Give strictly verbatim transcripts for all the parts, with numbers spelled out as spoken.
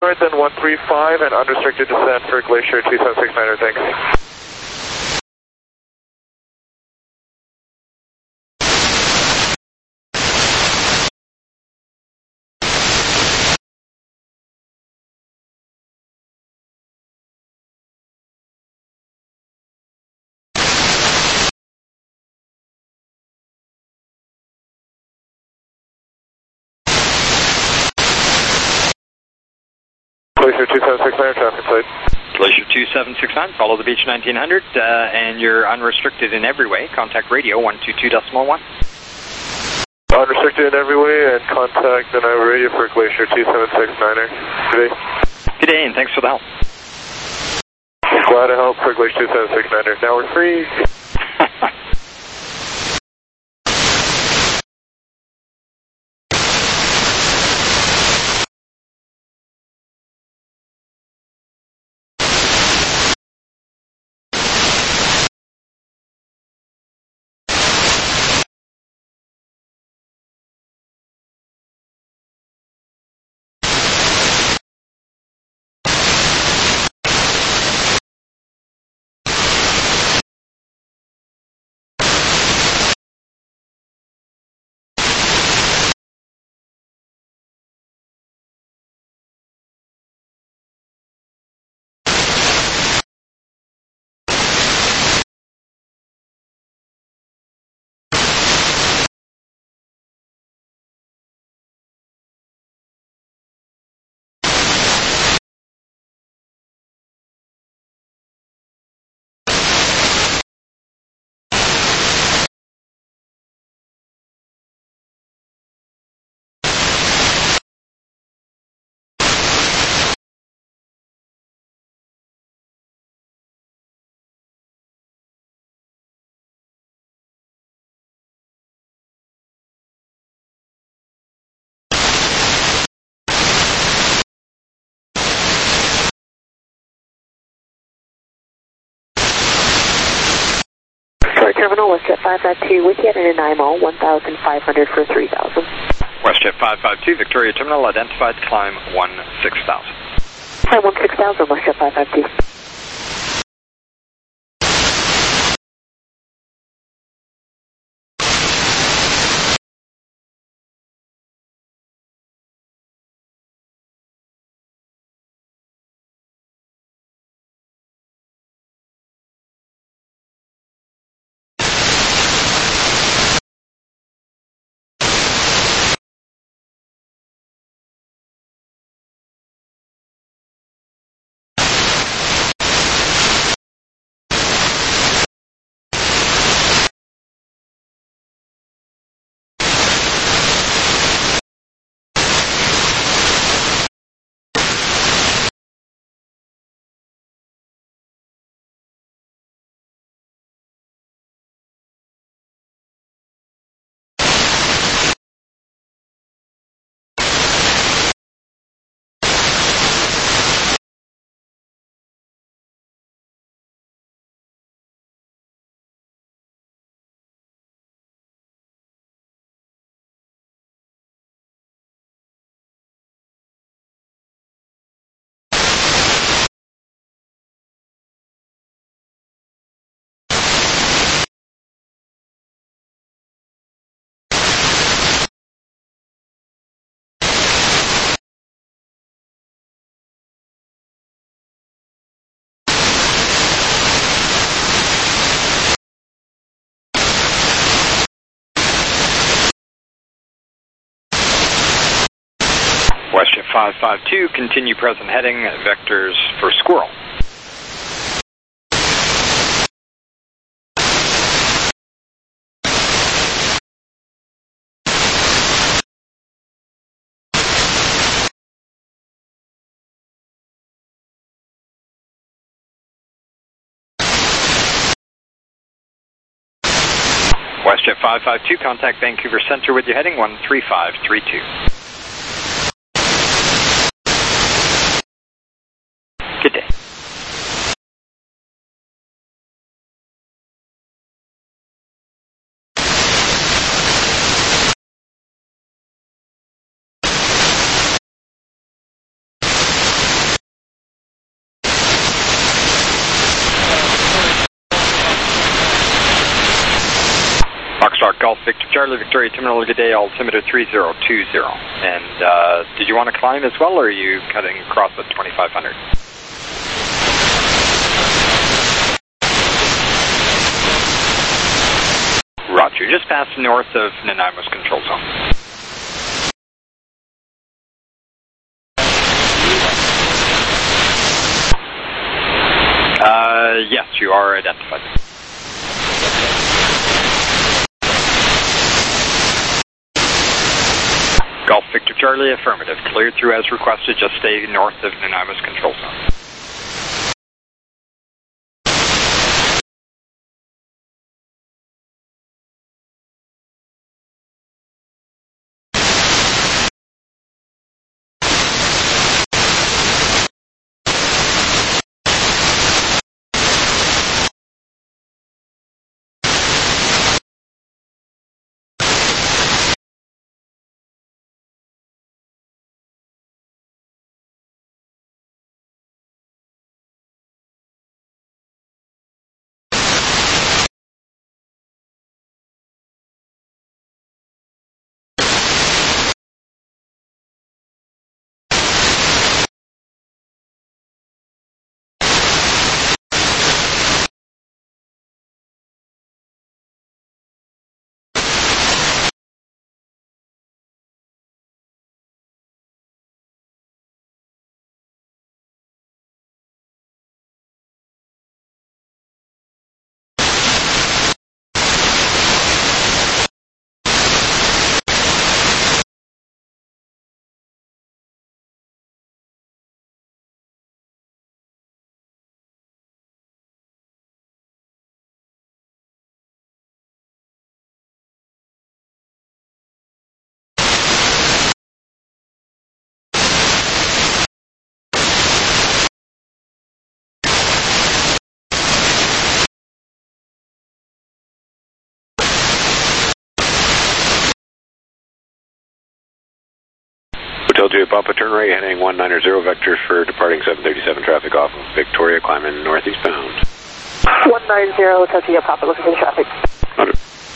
North and one three five and unrestricted descent for Glacier two seven six niner, thanks. Glacier two seven six nine, traffic side. Glacier two seven six nine, follow the beach nineteen hundred, uh, and you're unrestricted in every way. Contact radio one two two point one. Unrestricted in every way, and contact the Iowa radio for Glacier two seven six niner. Good day. Good day, and thanks for the help. Glad to help for Glacier two seven six niner. Now we're free. Terminal, WestJet five five two with you at an I M O one thousand five hundred for three thousand. WestJet five five two, Victoria Terminal, identified, climb one six thousand. Climb one six thousand, WestJet five five two. WestJet five five two, continue present heading, vectors for Squirrel. WestJet five five two, contact Vancouver Center with your heading one three five three two. Good day. Foxtrot Golf Victor Charlie Victoria Terminal, good day, altimeter three zero two zero. And uh, did you want to climb as well, or are you cutting across at twenty-five hundred? Roger, just past north of Nanaimo's control zone. Uh, yes, you are identified. Golf Victor Charlie, affirmative. Cleared through as requested, just stay north of Nanaimo's control zone. Hotel Juliet Papa, turn right, heading one nine zero vector for departing seven thirty-seven traffic off of Victoria, climbing northeast bound. one nine zero, Hotel Juliet Papa, looking for traffic. Roger.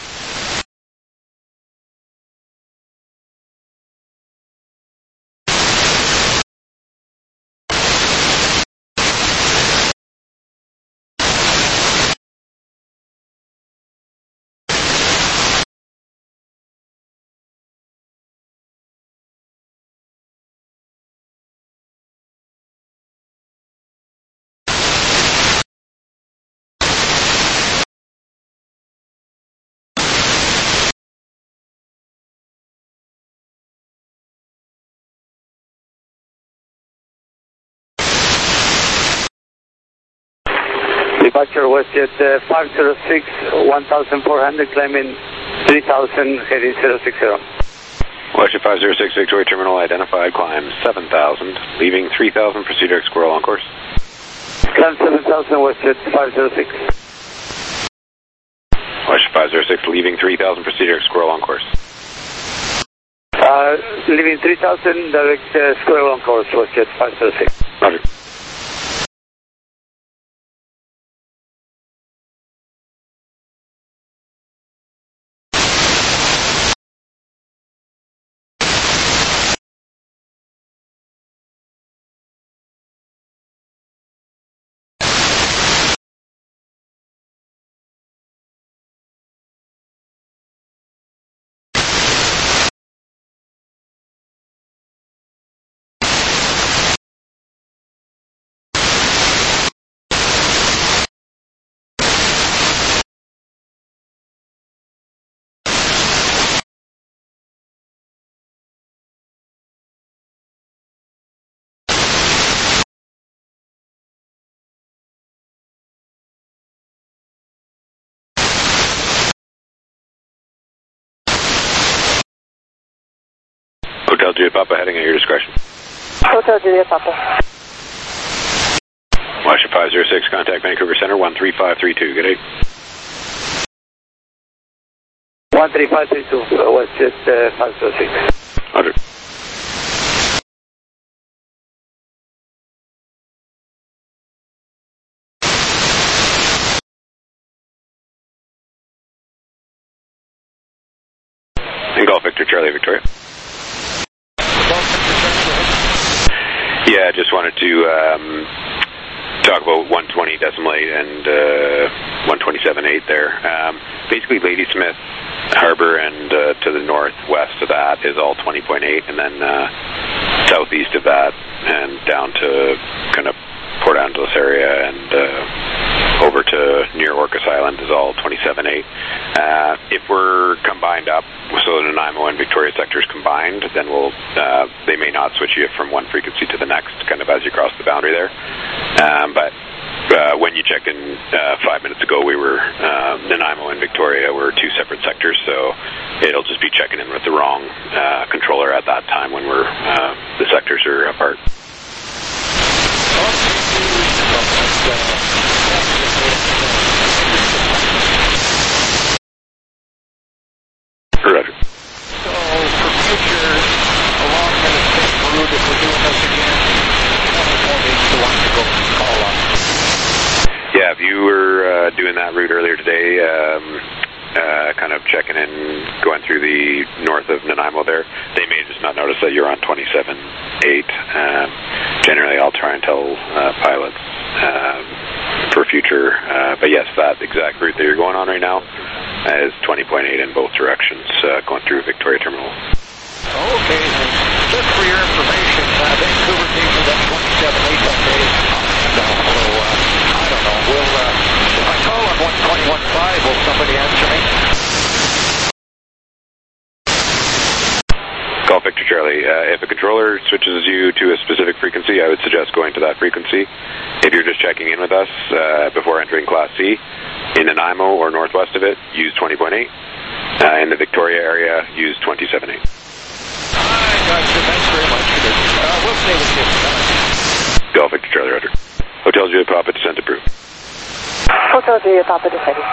Departure WestJet uh, five zero six, one thousand four hundred, climbing three thousand, heading zero six zero. WestJet five zero six, Victoria Terminal identified, climb seven thousand, leaving three thousand, proceed direct squirrel on course. Climb seven thousand, WestJet five zero six. WestJet five zero six, leaving three thousand, proceed direct squirrel on course. Uh, leaving three thousand, direct uh, squirrel on course, WestJet five zero six. Roger. Hotel Juliet Papa, heading at your discretion. Hotel Juliet Papa. WestJet five zero six, contact Vancouver Center, one three five three two, good day. one three five three two, WestJet uh, five zero six. Roger. And Golf Victor Charlie Victoria. Yeah, just wanted to um, talk about one twenty decimal eight and uh, one twenty-seven eight there. Um, basically, Ladysmith Harbor and uh, to the northwest of that is all twenty point eight, and then uh, southeast of that and down to kind of Port Angeles area and uh, over to near Orcas Island is all twenty-seven eight. Uh, if we're combined up, so the Nanaimo and Victoria sectors combined, then we'll uh, they may not switch you from one frequency to the next, kind of as you cross the boundary there. Um, but uh, when you checked in uh, five minutes ago, we were uh, Nanaimo and Victoria were two separate sectors, so it'll just be checking in with the wrong uh, controller at that time when we're uh, the sectors are apart. Roger. So for future, along the same route, if we're doing this again, one is the one to go call on. Yeah, if you were uh, doing that route earlier today, um, uh, kind of checking in, going through the north of Nanaimo there, they may just not notice that you're on twenty-seven eight. Um, generally, I'll try and tell uh, pilots um, for future. Uh, but yes, that exact route that you're going on right now is twenty point eight in both directions, uh, going through Victoria Terminal. Okay, just for your information, uh, Vancouver gave me that twenty-seven eight that day. So, uh, I don't know, will, uh, if I call on one twenty-one five, will somebody answer me? Golf Victor Charlie, uh, if a controller switches you to a specific frequency, I would suggest going to that frequency. If you're just checking in with us uh, before entering Class C, in Nanaimo or northwest of it, use twenty point eight. Uh, in the Victoria area, use twenty-seven eight. I got you. Thanks very much for this. Uh, we'll stay with you. Golf Victor Charlie, Roger. Hotel Juliet Papa, descent approved. Hotel Juliet Papa, descending.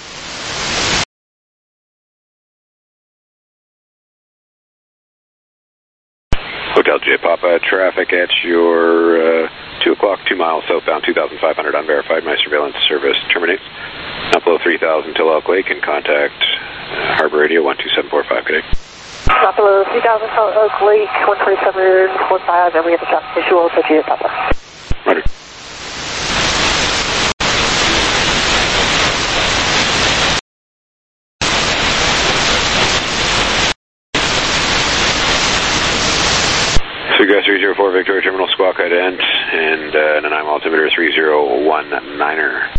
Hotel Juliet Papa, traffic at your uh, two o'clock, two miles southbound, two thousand five hundred unverified. My surveillance service terminates. Up below three thousand till Elk Lake and contact uh, Harbor Radio one two seven four five. Good day. Up below three thousand till Elk Lake, one twenty-seven four five, and we have a traffic visual to Juliet Papa. Roger. Sugar three zero four Victoria Terminal, squawk ident, and uh, Nanaimo altimeter three zero one niner.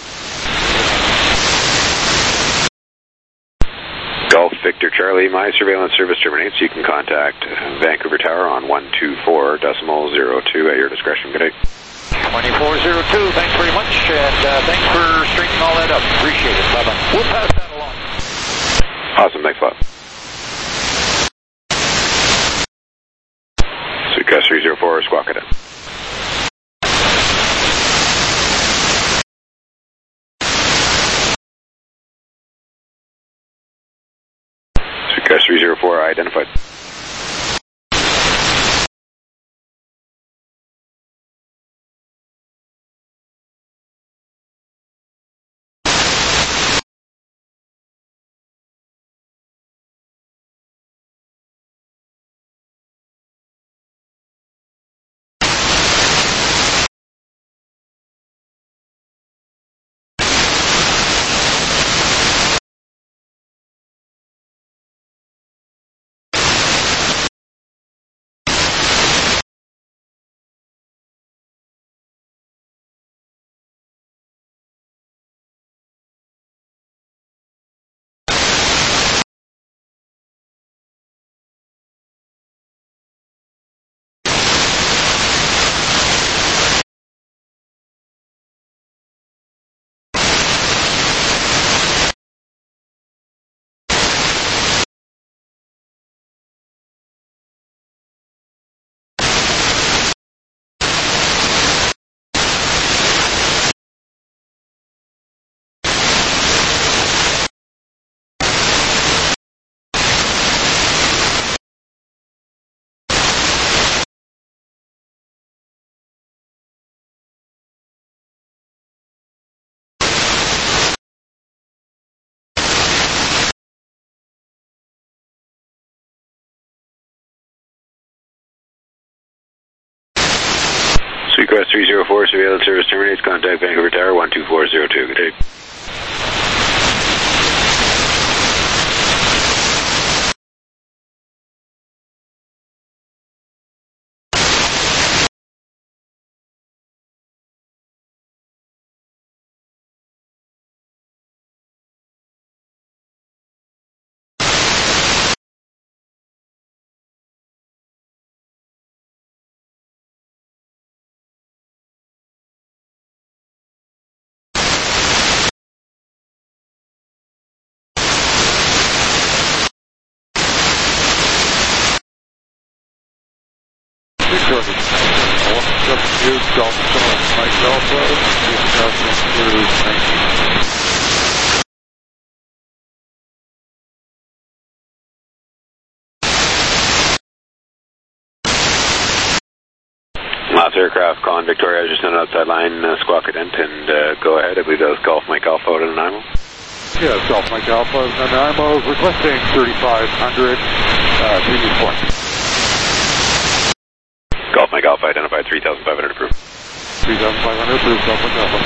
Golf Victor Charlie, my surveillance service terminates. You can contact Vancouver Tower on one two four decimal zero two at your discretion. Good day. twenty-four zero two, thanks very much, and uh, thanks for straightening all that up. Appreciate it. Bye-bye. We'll pass that along. Awesome, thanks a lot. Suitcast three zero four, squawk it in. Suitcast three zero four identified. Request three zero four, surveillance service terminates. Contact Vancouver Tower one two four zero two. Good day. Golf Mike Alpha, Last aircraft calling Victoria, just on outside line, uh, squawk a dent, and uh, go ahead. I believe that was Golf Mike Alpha out of Nanaimo. Yeah, Golf Mike Alpha, Nanaimo, requesting thirty-five hundred, uh, previous point. Golf Mike Alpha identified three thousand five hundred approved. three thousand five hundred approved, Golf Mike Alpha.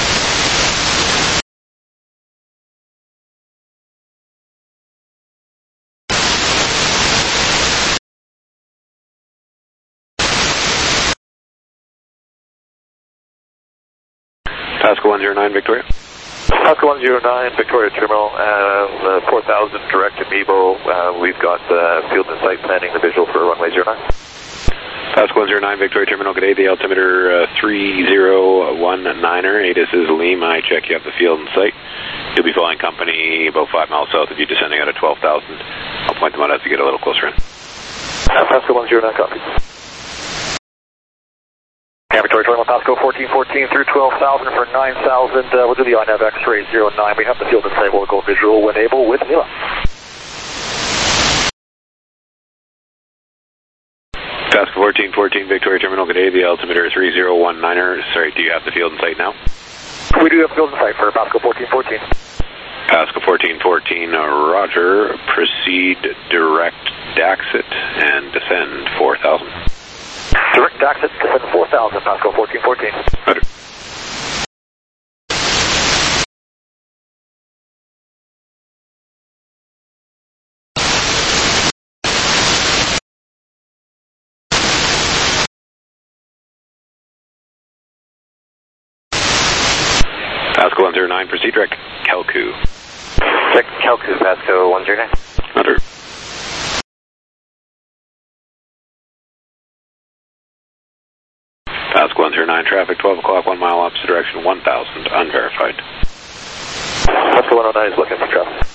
Pascal one zero nine, Victoria. Pascal one zero nine, Victoria Terminal, uh, four thousand direct to Mebo. Uh, we've got uh, field and site planning the visual for runway zero nine. Pascal one zero nine, Victoria Terminal, good day. The altimeter uh, three zero one niner, ATIS is Lima. I check you have the field and site. You'll be flying company about five miles south of you, descending out at twelve thousand. I'll point them out as we get a little closer in. Uh, Pascal one zero nine, copy. Yeah, Victoria Terminal, Pascal fourteen fourteen through twelve thousand for nine thousand. Uh, we'll do the I N A V X-ray zero nine. We have the field and site. We'll go visual when able with Mila. Pascal fourteen fourteen, Victoria Terminal, good day. The altimeter three zero one niner. Sorry, do you have the field and site now? We do have field and site for Pascal fourteen fourteen. Pascal fourteen fourteen, uh, roger. Proceed direct Daxit and descend four thousand. Direct Daxit, descend four thousand, Pascal fourteen fourteen. Roger. Pascal one zero nine, proceed direct Calcu. Direct Calcu, Pascal one zero nine. Roger. Pascal one zero nine, traffic twelve o'clock, one mile opposite direction, one thousand, unverified. Pascal one oh nine is looking for traffic.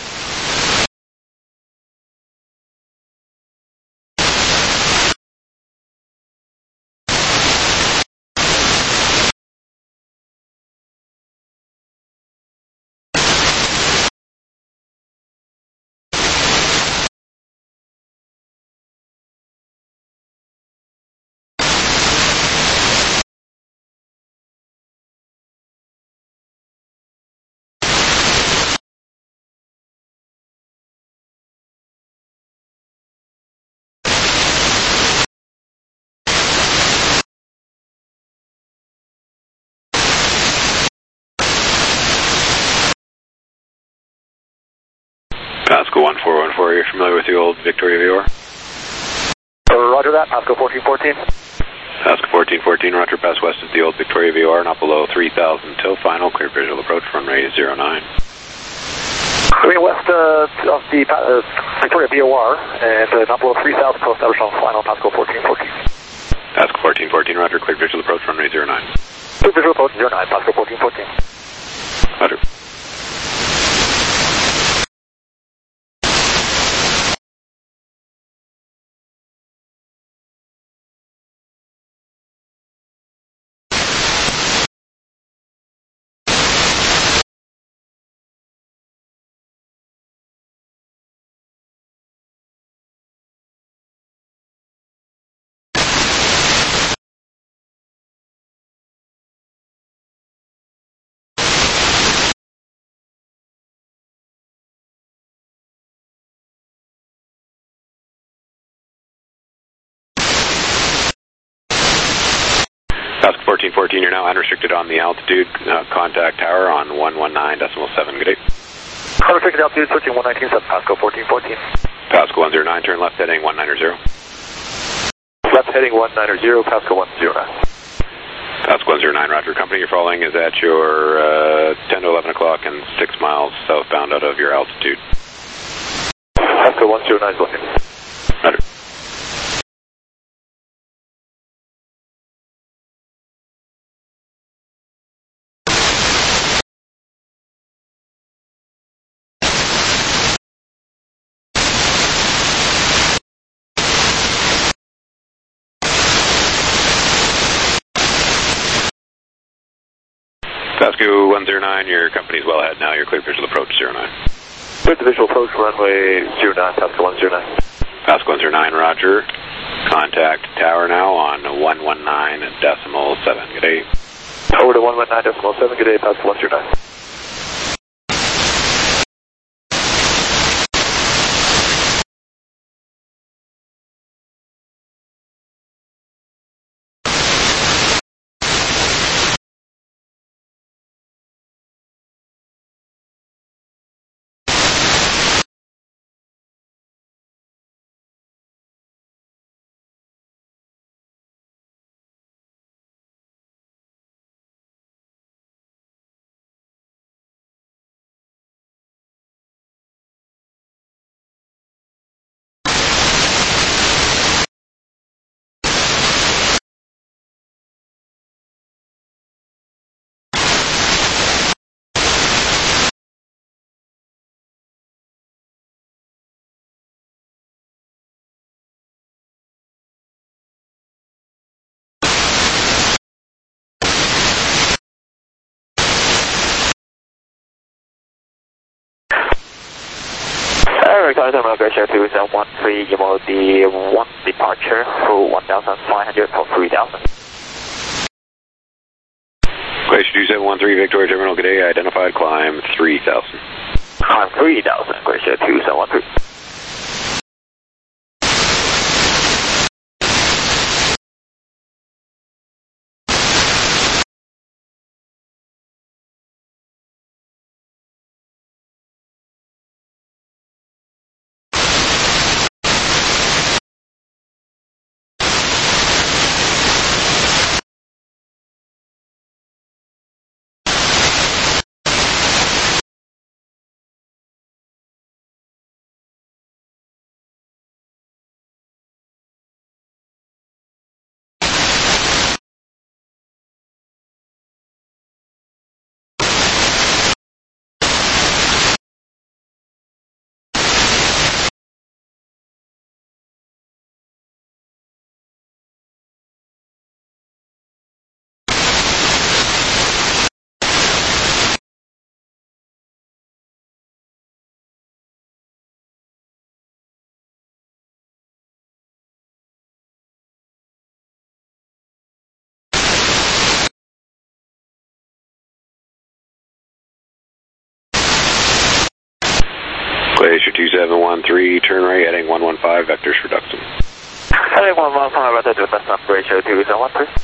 Pascal one four one four, you're familiar with the old Victoria V O R? Uh, roger that, Pascal fourteen fourteen. Pascal fourteen fourteen, roger, pass west of the old Victoria V O R, not below three thousand till final, clear visual approach, runway zero nine. Clear west uh, of the uh, Victoria V O R, and uh, not below three thousand till established on final, Pascal fourteen fourteen. Pascal fourteen fourteen, roger, clear visual approach, runway zero nine. Clear visual approach zero nine, Pascal fourteen fourteen. Roger. Pasco fourteen fourteen, you're now unrestricted on the altitude. Uh, contact tower on one nineteen point seven. Good day. Unrestricted altitude, switching one nineteen, seven, Pasco fourteen fourteen. Pasco one oh nine, turn left heading one ninety. Left heading one ninety, Pasco one oh nine. Pasco one oh nine, roger. Company you're following is at your uh, ten to eleven o'clock and six miles southbound out of your altitude. Pasco one oh nine is looking. Roger. Pasco one oh nine, your company's well ahead now. You're clear for visual approach zero nine. Clear to visual approach runway zero nine, Pasco one oh nine. Pasco one oh nine, roger. Contact tower now on one nineteen point seven. Good day. Over to one nineteen point seven. Good day, Pasco one oh nine. Recording terminal Glacier two seven one three, you will be one departure for one thousand five hundred for three thousand. Glacier two seven one three, Victoria Terminal, good day. Identified climb three thousand. Climb three thousand, Glacier two seven one three. Glacier two seven one three, turn right heading one one five, vectors for Duxton. Heading one one five, right to the sun, Glacier two seven one three.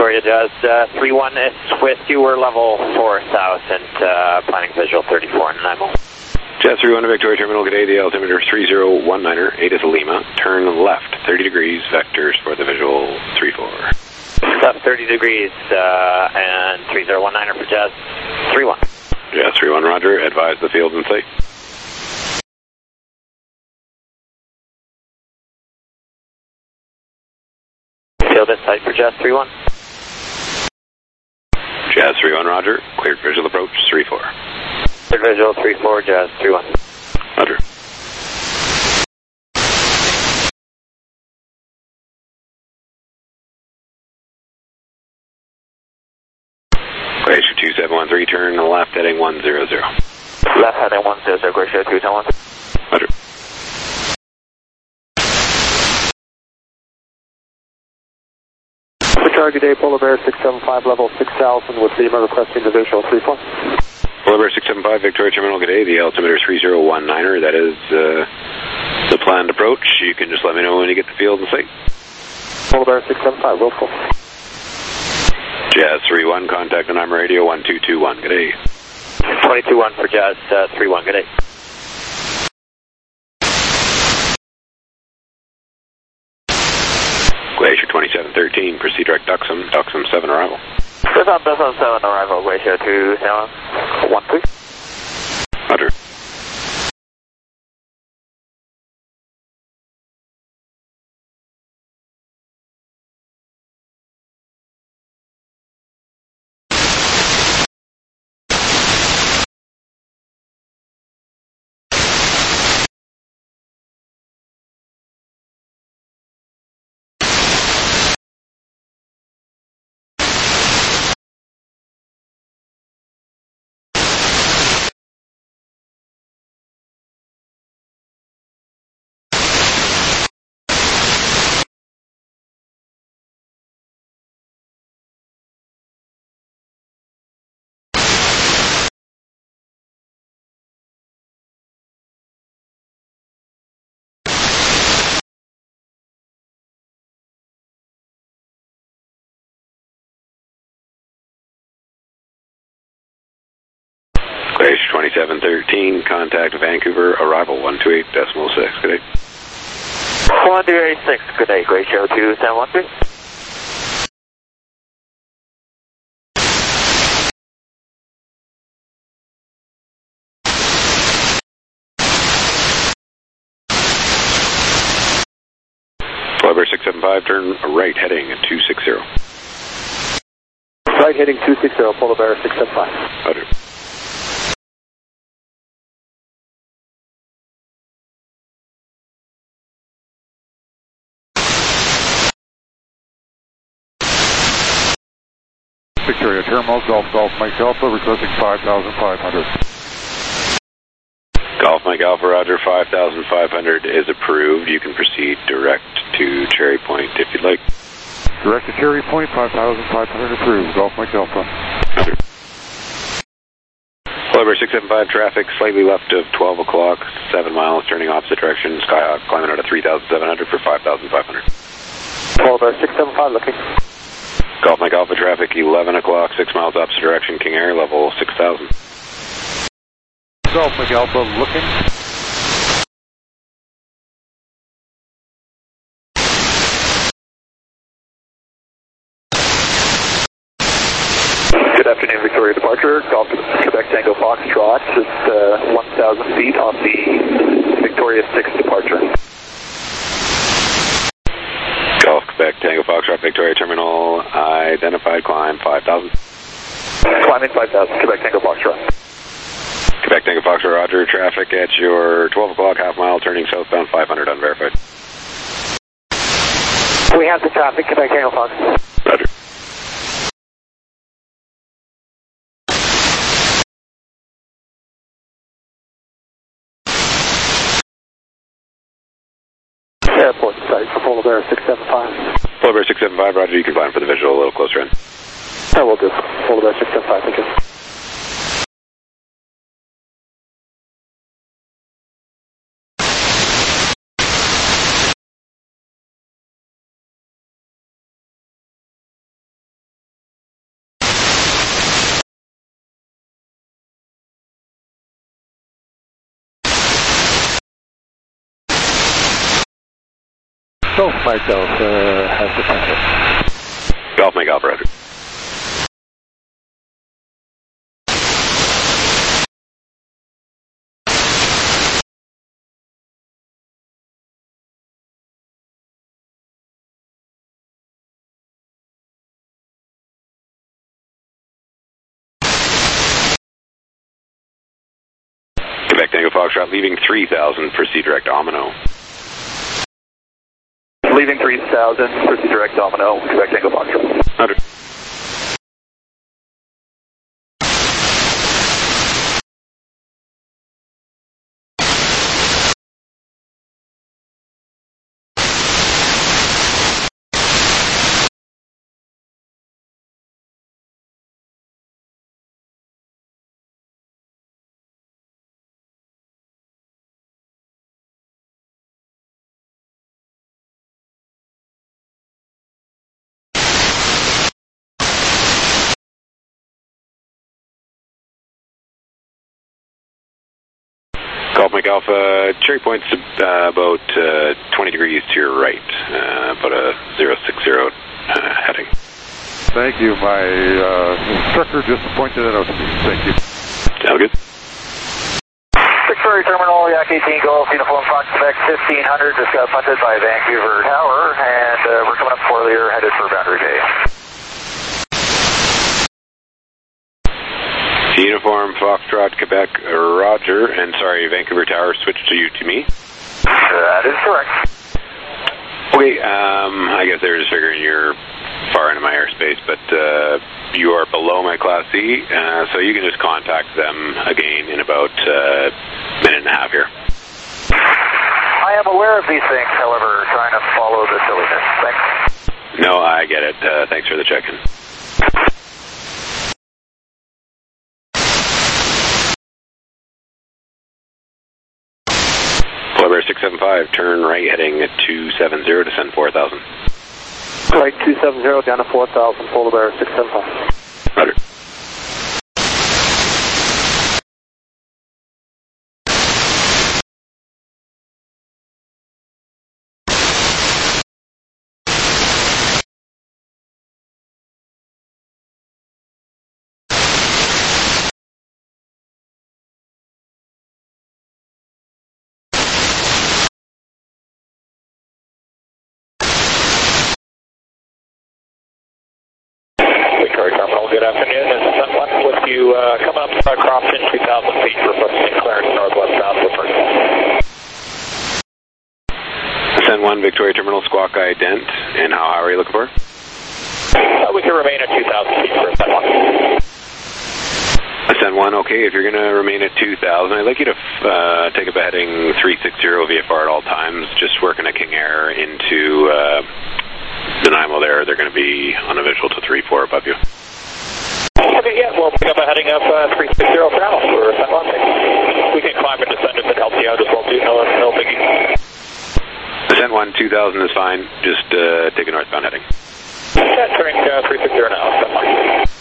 Victoria Jazz uh, three one, it's with you, we're level four thousand, uh, planning visual thirty-four and nine mile. Jazz three one to Victoria Terminal, good day, the altimeter three zero one niner, eight is Lima, turn left, thirty degrees, vectors for the visual three four. Left thirty degrees, uh, and three zero one niner for Jazz three one. Jazz three one, roger, advise the field in sight. Field in sight for Jazz three one. Jazz three one, roger, cleared visual approach three four. Cleared visual three four, Jazz three one. Roger. Glacier two seven one three, turn left heading one zero zero. Left heading one zero zero, Glacier two seven one. Roger. Target day, Polar Bear six seven five, level six thousand with Lima requesting the visual three four. Polar Bear six seven five, Victoria Terminal, good day, the altimeter three zero one niner, that is uh, the planned approach. You can just let me know when you get the field in sight. Polar Bear six seven five, roll full. Jazz three one, contact on I'm radio one two two one, good day. twenty-two one for Jazz uh, three one, good day. Glacier twenty-seven thirteen, proceed direct Duxham, Duxham seven arrival. Duxham Duxham seven arrival, Glacier two seven one three. Roger. Glacier twenty-seven thirteen, contact Vancouver, arrival one two eight decimal six, good day. one two eight six, good day, Glacier two seven one three. Polar six seven five, turn right heading at two six zero. Right heading two six zero, Polar Bear six seven five. Roger. Victoria Terminal, Golf Golf Mike Alpha, requesting five thousand five hundred. Golf Mike Alpha, roger, five thousand five hundred is approved. You can proceed direct to Cherry Point if you'd like. Direct to Cherry Point, five thousand five hundred approved. Golf Mike Alpha. Roger. Polar six seven five, traffic slightly left of twelve o'clock, seven miles, turning opposite direction. Skyhawk climbing out of three thousand seven hundred for five thousand five hundred. Polar six seven five, looking. Golf Mike Alpha, traffic eleven o'clock, six miles opposite direction, King Air, level six thousand. Golf Mike Alpha, looking. Good afternoon, Victoria departure. Golf Quebec Tango Foxtrot. It's uh, one thousand feet on the Victoria six departure. Golf Quebec Tango Foxtrot, Victoria Terminal, identified climb five thousand. Climbing five thousand, Quebec Tango Foxtrot. Quebec Tango Foxtrot, roger, traffic at your twelve o'clock half mile, turning southbound five hundred unverified. We have the traffic, Quebec Tango Foxtrot. Roger. Airport site for Polar Bear six seven five. Polar Bear six seven five, roger, you can climb for the visual a little closer in. I will do. Polar Bear six seven five, thank you. Golf Mike Alpha has descended. Golf Mike Alpha, roger. Quebec Tango Foxtrot, leaving three thousand, proceed direct Domino. Leaving three thousand, proceed direct Domino, Quebec Tango Foxtrot. Roger. Golf Mike Alpha, Cherry Point's uh, about uh, twenty degrees to your right, uh, about a zero six zero uh, heading. Thank you. My uh, instructor just pointed that out to me. Thank you. Sound good? Victoria Terminal, Yak eighteen Golf, Uniform Fox Quebec fifteen hundred, just got punted by Vancouver Tower, and uh, we're coming up for the air, headed for Boundary Bay. Uniform Foxtrot, Quebec, roger, and sorry, Vancouver Tower switched to you to me. That is correct. Okay, um, I guess they were just figuring you're far into my airspace, but uh, you are below my Class C, uh, so you can just contact them again in about a uh, minute and a half here. I am aware of these things, however, trying to follow the silliness. Thanks. No, I get it. Uh, thanks for the check-in. Polar Bear six seven five, turn right heading at two seven zero, descend four thousand. Right, two seven zero, down to four thousand, Polar Bear six seven five. Roger. Victoria Terminal, good afternoon. This is someone with you uh, coming up to Crofton, two thousand feet, requesting clearance northwest bound for first. Ascend one, Victoria Terminal, Squawk Ident, and how high are you looking for? Uh, we can remain at two thousand feet for Ascend one. Ascend one, okay, if you're going to remain at two thousand, I'd like you to uh, take up a heading three six zero V F R at all times, just working a King Air into uh, Nanaimo there. They're going to be on a visual to three four above you. Okay, yeah, we'll pick up a heading of uh, three six zero for now for Ascend one. We can climb and descend if it helps you out as well, too. No, no biggie. Ascend one, two thousand is fine. Just uh, take a northbound heading. Yeah, turning uh, three six zero now, Ascend one.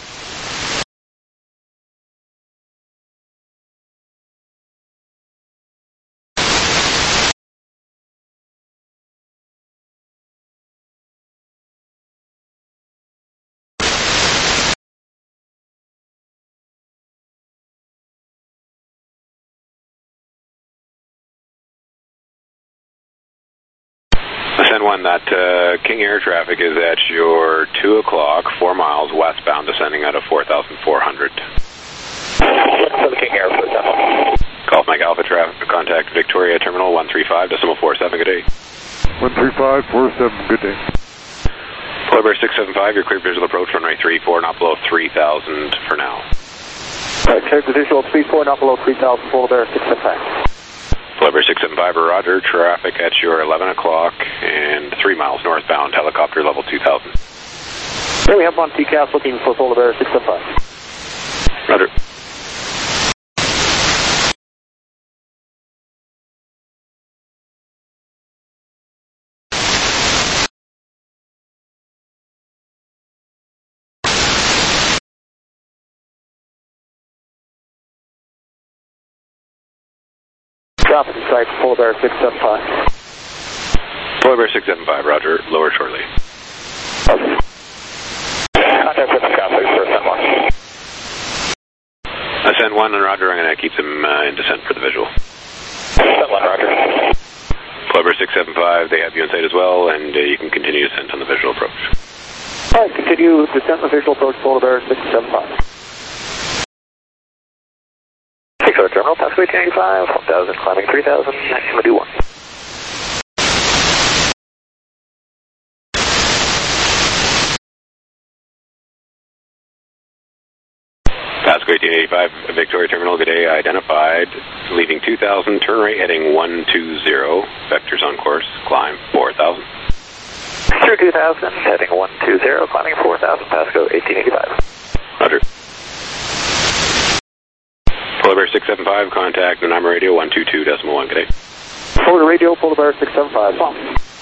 Ascend one, that uh, King Air traffic is at your two o'clock, four miles westbound, descending out of four thousand four hundred. For the King Air for Ascend one. Golf Mike Alpha traffic, contact Victoria Terminal one three five decimal four seven, good day. one three five four seven, good day. Polar Bear six seven five, your clear visual approach, runway three four, not below three thousand for now. Right, clear the visual three four, not below three thousand, Polar Bear six seven five. Polar Bear six seven five, roger, traffic at your eleven o'clock and three miles northbound, helicopter level two thousand. Here we have one T C A S looking for Polar Bear six seven five. Roger. Traffic in sight for Polar Bear six seven five. Polar Bear six seven five, roger, lower shortly. Contact with the Scotland for Ascent one. Ascent one and roger, I'm going to keep them uh, in descent for the visual. Ascent one, roger. Polar Bear six seven five, they have you in sight as well, and uh, you can continue descent on the visual approach. All right, continue descent on the visual approach, Polar Bear six seven five. Six Other Terminal, passway eighteen eighty-five, one thousand, climbing three thousand, maximum do one. Pasco eighteen eighty-five, Victoria Terminal, good day, identified, leaving two thousand, turn right heading one two zero, vectors on course, climb four thousand. Through two thousand, heading one two zero, climbing four thousand, Pasco eighteen eighty-five. Roger. Polar Bear six seven five, contact Nanaimo Radio one two two decimal one, good day. Polar Radio, Polar Bear six seven five, well.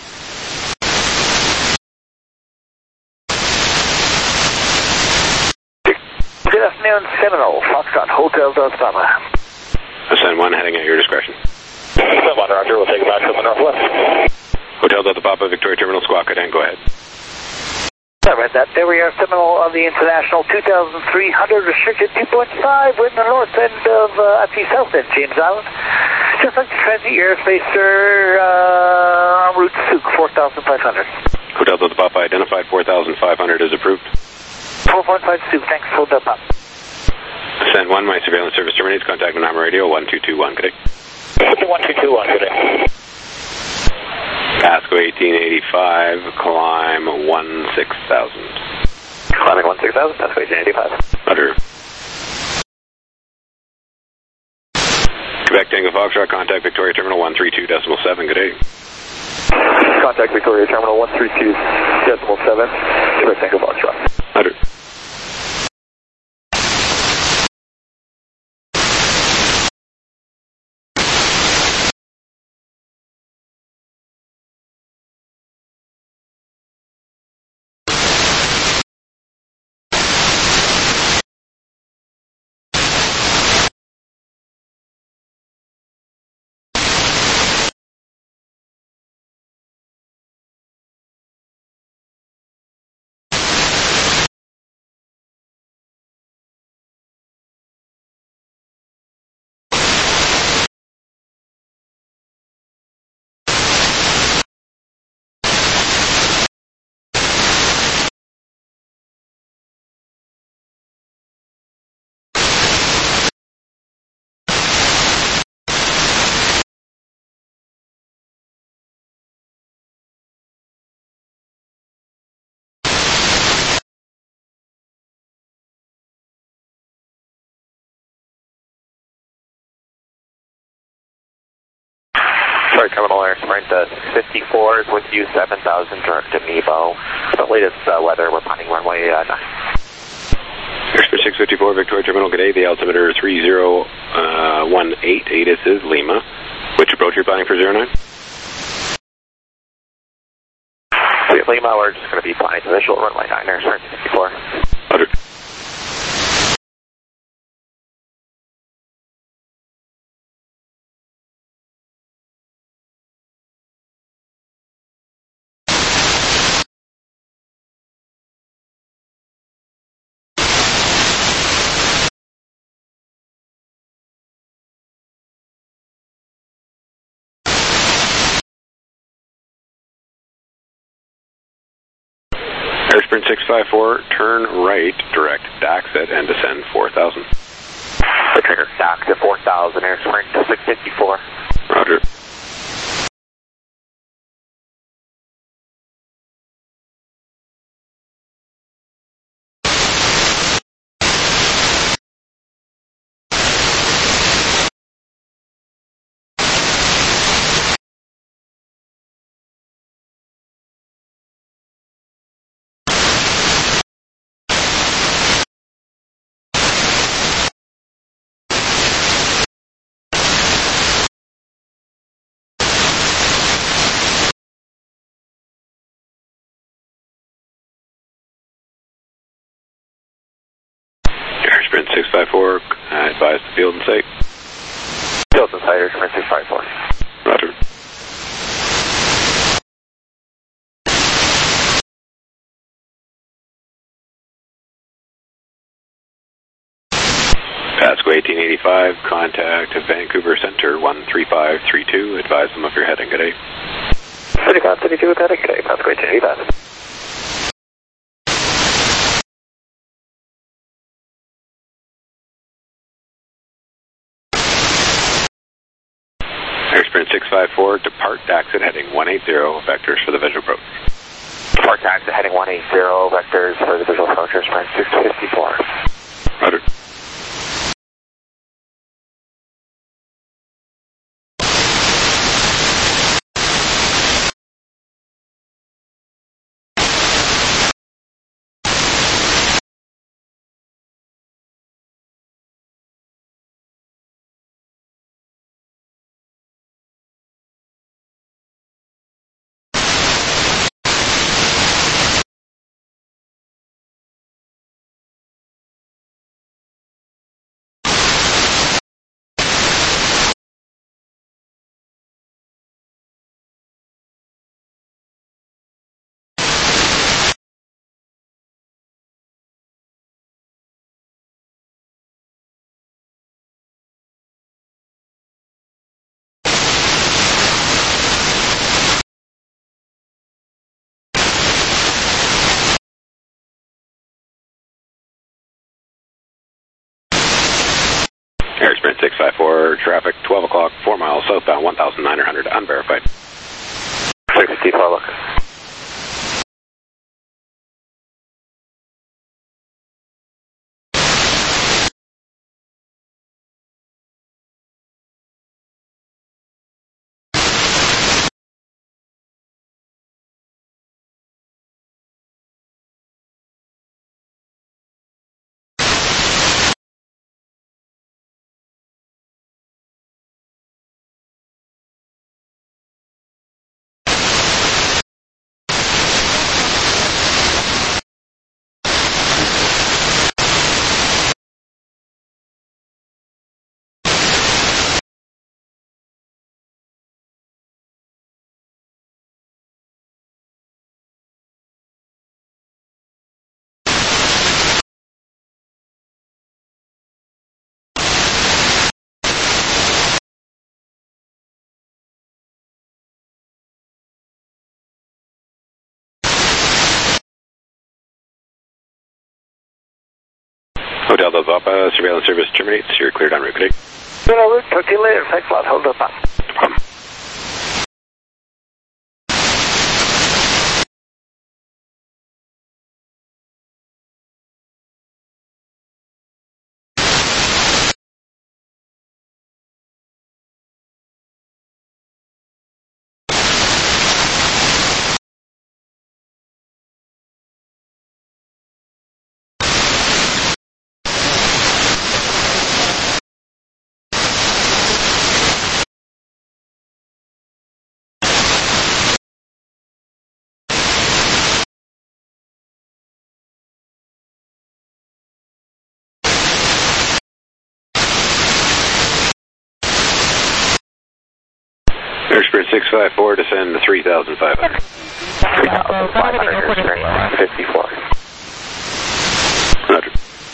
Good afternoon, Seminole, Foxtrot, Hotel Dos Papa. Ascend one, heading at your discretion. Ascend one, roger, we'll take it back to the northwest. Hotel Delta Papa, Victoria Terminal, Squawk, then go ahead. Sorry about that. There we are, Seminole on the International two thousand three hundred, restricted two point five. We're in the north end of, uh, at the south end, James Island. Just like the transit airspace, sir, uh, en route Souk, four thousand five hundred. Hotel Delta Papa, identified four thousand five hundred is approved. four point five Souk, thanks, hold up. Ascend one, my surveillance service terminates, contact Nanaimo Radio one two two one, good day. one two two one, good day. Pasco eighteen eighty-five, climb one six thousand. Climbing one six thousand, Pasco eighteen eighty-five. Roger. Quebec Tango Foxtrot, contact Victoria Terminal one three two decimal seven, good day. Contact Victoria Terminal one three two decimal seven, Quebec Tango Foxtrot. Roger. Sorry, Terminal Air Sprint uh, six fifty-four is with you, seven thousand direct to Nebo. The latest uh, weather, we're planning runway uh, nine. Airspace six fifty-four, Victoria Terminal, good day. The altimeter three zero one eight, ATIS is Lima. Which approach you're planning for zero nine? With Lima, we're just going to be flying to visual runway nine, Air Sprint six fifty-four. Roger. Air Sprint six five four, turn right, direct Daxit and descend four thousand. The trigger stack to four thousand, Air Sprint to six fifty-four. Roger. Sprint six five four, uh, advise the field in sight. Field in sight, Air Sprint six five four. Roger. Pasco eighteen eighty-five, contact Vancouver Center one three five three two. Advise them of your heading. Good day. thirty-five thirty-two with heading. Good day, Pasco eighteen eighty-five. Experience six five four, depart exit heading one eighty, vectors for the visual approach. Depart exit heading one eighty, vectors for the visual approach, Experience six fifty-four. Roger. Air Sprint six five four, traffic twelve o'clock, four miles southbound, one thousand nine hundred, unverified. six fifty-four, look. Hotel Del Zapa, surveillance service terminates. You're cleared en route. Good day. Good en route. Talk to you later. Thanks a lot. Hold up. No problem. Air Spirit six five four, descend to three thousand five hundred. three thousand five hundred, Experience fifty-four. Roger.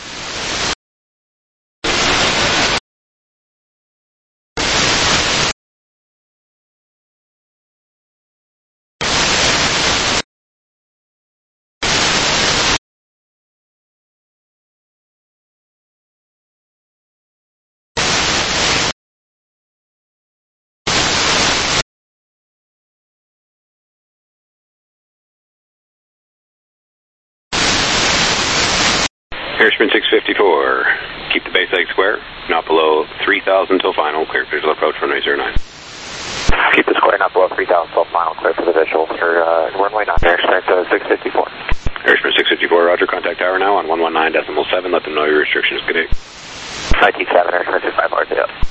Air Sprint six fifty-four, keep the base leg square, not below three thousand till final, clear visual approach runway zero nine. Keep the square not below three thousand till final, clear for the visual for uh, runway nine. Air Sprint uh, six fifty-four. Air Sprint six fifty-four, roger, contact tower now on one one nine decimal seven, let them know your restrictions. Good day. ninety-seven, Air Sprint six five four, zero.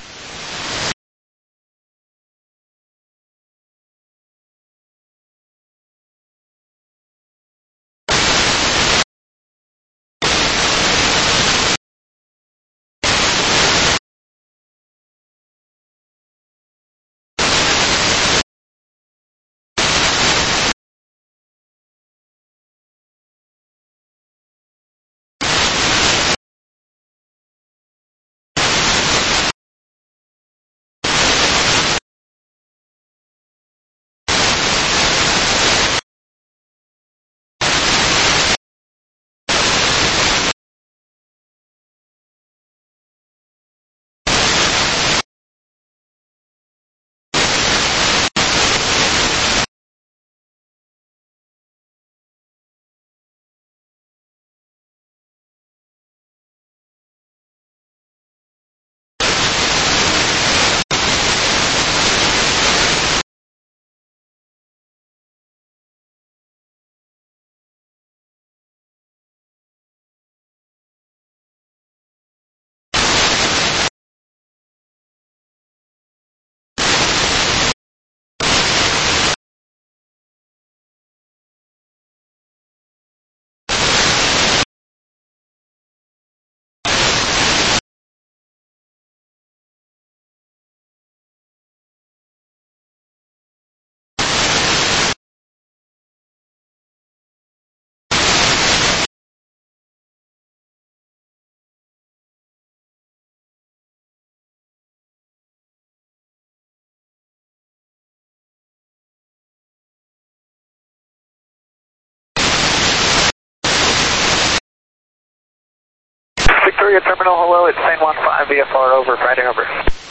Victoria Terminal, hello, it's San Juan five V F R, over, Friday Harbor.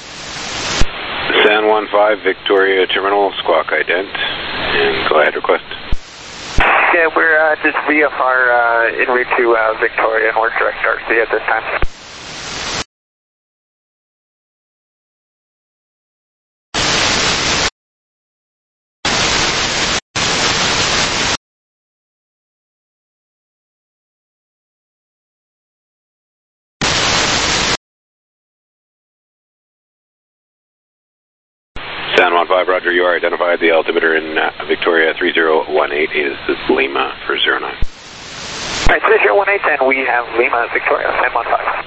San Juan five, Victoria Terminal, squawk ident, and go ahead, request. Yeah, we're uh, just V F R uh, en route to uh, Victoria, and we're direct R C at this time. San Juan five, roger, you are identified. The altimeter in uh, Victoria three zero one eight is Lima for zero nine. Alright, three zero one eight, and we have Lima, Victoria, San Juan five.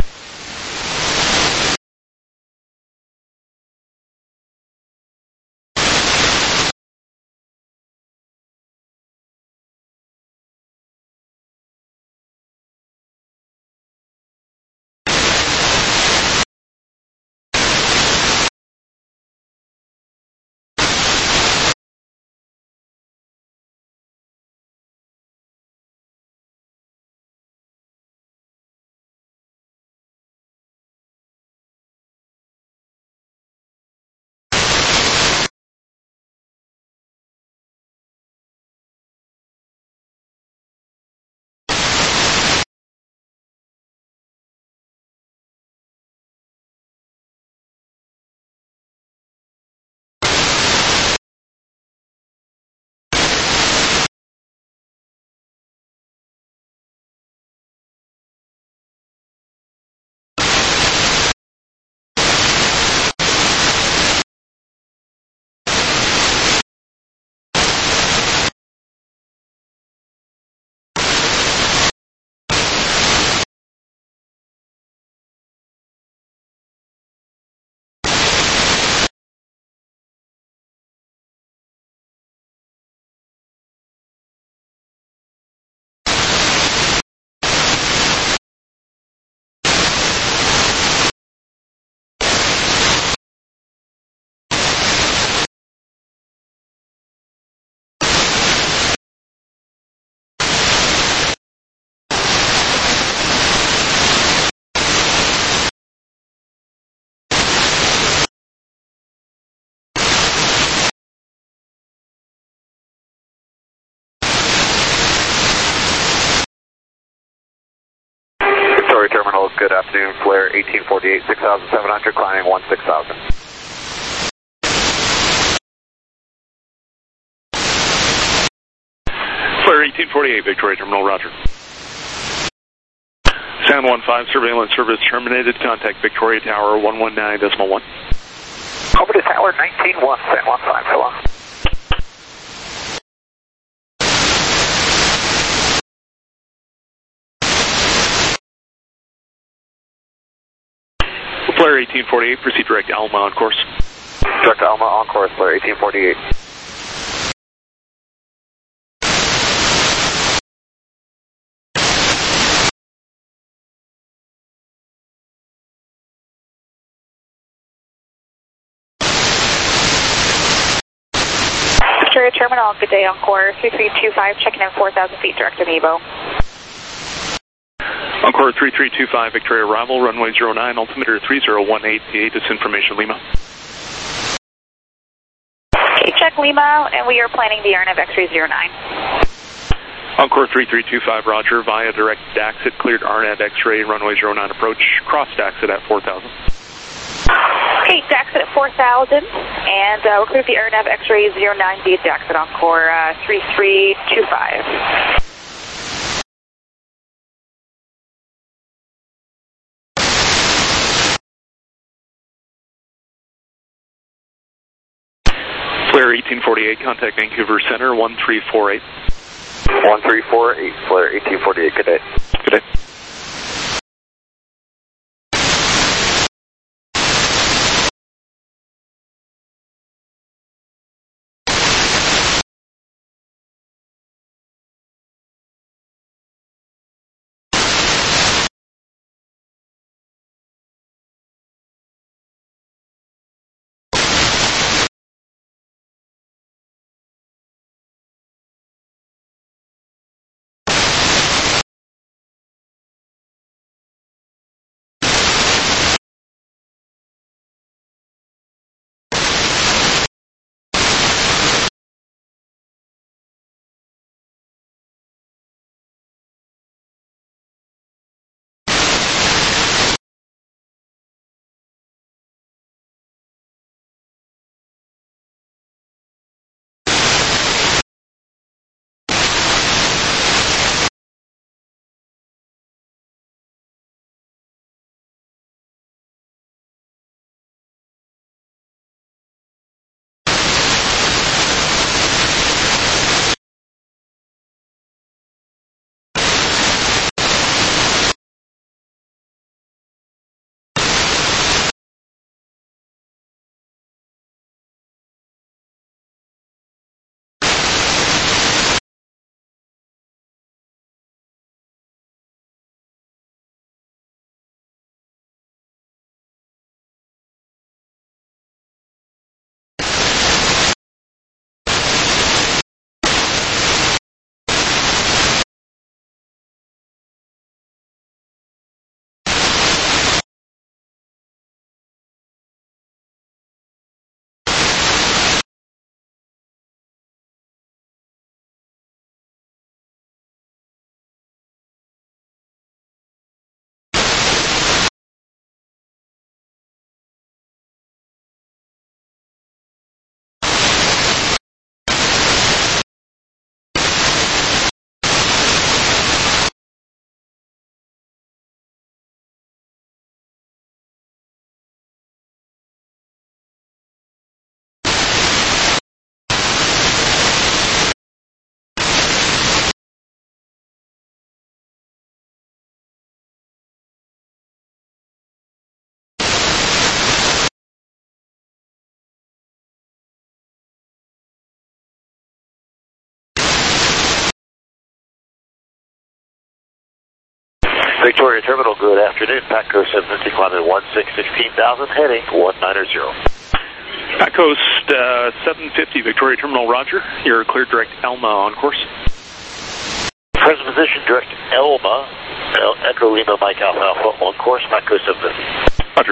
Victoria Terminal, good afternoon, flare eighteen forty-eight, six thousand seven hundred, climbing one six thousand. Flare eighteen forty-eight, Victoria Terminal, roger. San Juan five, surveillance service terminated, contact Victoria Tower one one nine decimal one. Over to Tower nineteen one, San Juan five, so long. Flare eighteen forty-eight, proceed direct Alma on course. Direct Alma on course, flare eighteen forty-eight. Victoria Terminal, good day, Encore three three two five, checking in four thousand feet, direct to Nebo. Encore three three two five, Victoria arrival, runway zero nine, altimeter three zero one eight, P A disinformation Lima. Okay, check Lima, and we are planning the R N A V X-ray zero nine. Encore three three two five, roger, via direct Daxit, cleared R N A V X-ray, runway zero nine approach, cross Daxit at four thousand. Okay, Daxit at four thousand, and uh, we'll clear the R N A V X-ray zero nine via Daxit, Encore uh, three three two five. Flare eighteen forty-eight, contact Vancouver Center one three four eight. one three four eight, flare eighteen forty-eight, good day. Good day. Victoria Terminal, good afternoon. Patco seven fifty climbing one six sixteen thousand, heading one nine zero. Pat Coast uh, seven fifty, Victoria Terminal, roger. You're cleared direct Elma on course. Present position, direct Elma, El- Echo Lima, Mike Alpha Alpha, on course, Pat Coast seven fifty. Roger.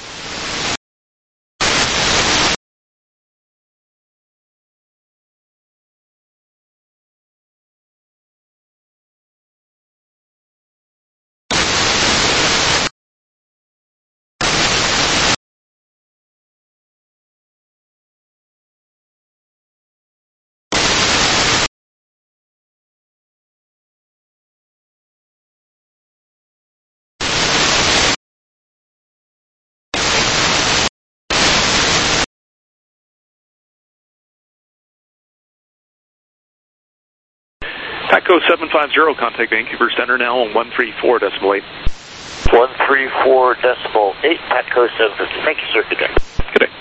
Patco seven five zero, contact Vancouver Center now on one three four decimal eight. one three four decimal eight, Patco seven fifty. Thank you, sir. Good day. Good day.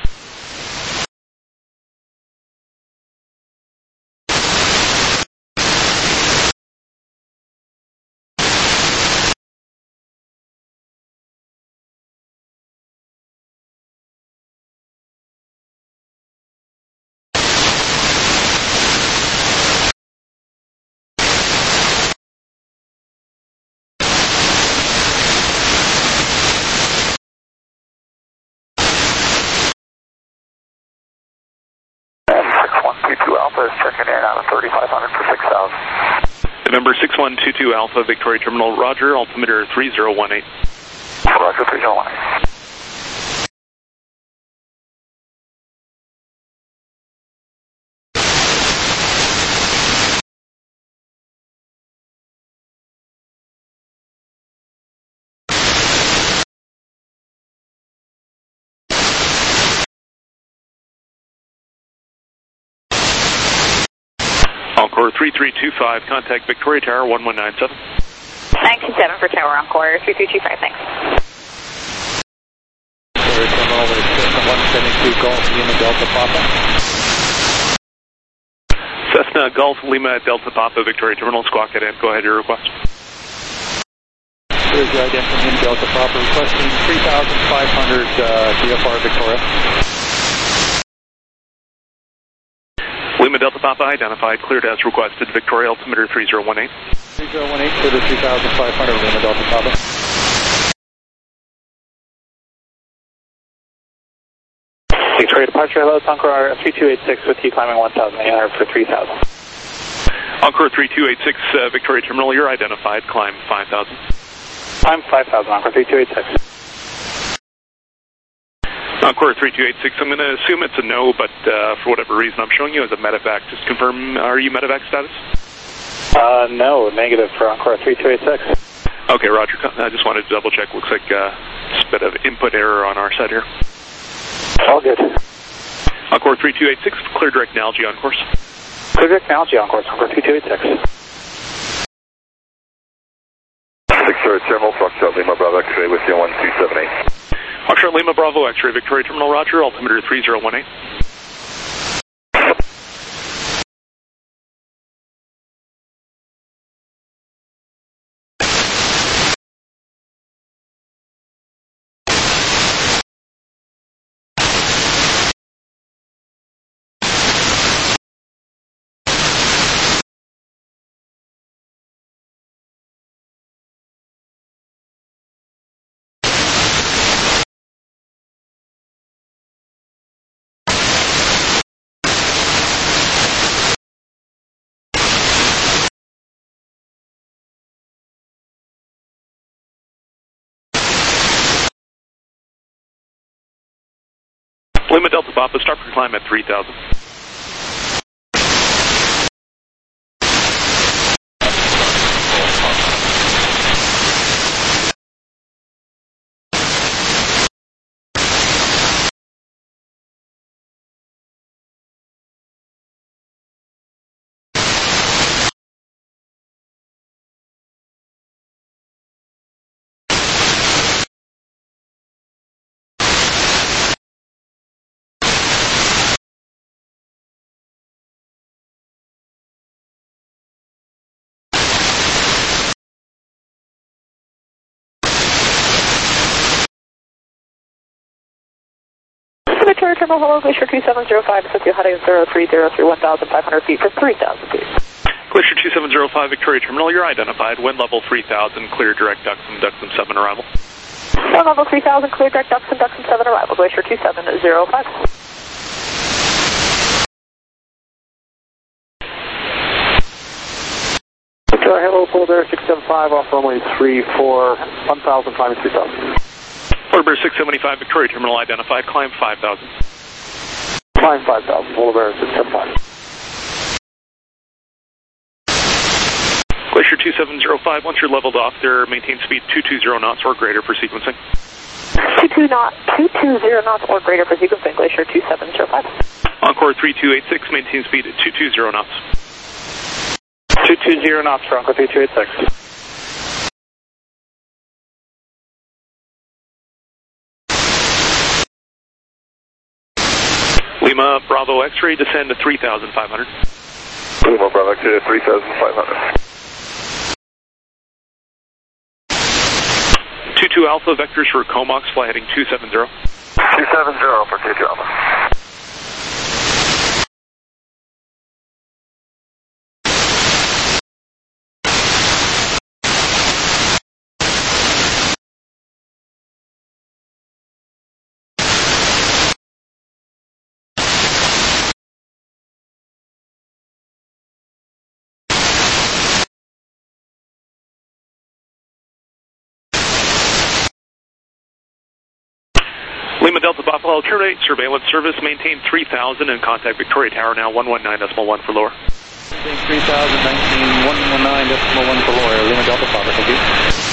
Alpha is checking in out of thirty-five hundred for six thousand. November six one two two Alpha, Victoria Terminal, roger, altimeter three zero one eight. Roger, three zero one eight. Encore three three two five, contact Victoria Tower one one nine seven. nineteen seven for Tower Encore, three three two five, thanks. Victoria Terminal, Cessna one seventy-two Golf Lima Delta Papa. Cessna Golf Lima Delta Papa, Victoria Terminal, squawk it in. Go ahead, your request. Here's the ident from Lima Delta Papa requesting three thousand five hundred uh, D F R Victoria. Lima Delta Papa identified, cleared as requested, Victoria altimeter three zero one eight. three zero one eight for the three thousand five hundred Lima Delta Papa. Victoria departure, hello, it's Encore three two eight six with you climbing one thousand eight hundred for three thousand. Encore three two eight six, uh, Victoria Terminal, you're identified, climb five thousand. Climb five thousand, Encore three two eight six. Encore three two eight six, I'm going to assume it's a no, but uh, for whatever reason I'm showing you as a medevac. Just confirm, are you medevac status? Uh, no, negative for Encore three two eight six. Okay, roger. I just wanted to double check. Looks like uh, just a bit of input error on our side here. All good. Encore three two eight six, clear direct Nalgene on course. Clear direct Nalgene on course, Encore three two eight six. Victoria Terminal, Foxtrot Lima Bravo X-ray with you one two seven eight. Foxtrot Lima Bravo X-ray, Victoria Terminal, roger, altimeter three zero one eight. Lima Delta Papa, start for climb at three thousand. Victoria Terminal, hello, Glacier two seven zero five, with you heading zero three zero through one thousand five hundred feet for three thousand feet. Glacier two seven zero five, Victoria Terminal, you're identified. Wind level three thousand, clear direct Duxon, Duxon seven arrival. Wind level three thousand, clear direct Duxon, Duxon seven arrival, Glacier two seven zero five. Victoria, hello, Polar Bear six seven five, off runway three four, one thousand, climbing three thousand. Polar Bear six seventy-five, Victoria Terminal identified, climb five thousand. Climb five thousand, Polar Bear six seven five. Glacier two seven zero five, once you're leveled off there, maintain speed two two zero knots or greater for sequencing. two two knot, two two zero knots or greater for sequencing, Glacier two seven zero five. Encore three two eight six, maintain speed at two two zero knots. two two zero knots for Encore three two eight six. Lima Bravo X-ray, descend to three thousand five hundred. Lima Bravo X-ray to three thousand five hundred. two two Alpha, vectors for Comox, fly heading two seven zero. two seven zero for two two Alpha. Lima Delta Buffalo, terminate surveillance service, maintain three thousand and contact Victoria Tower now one one nine decimal one for lower. three thousand, nineteen, one one nine decimal one for lower, Lima Delta Papa, thank you.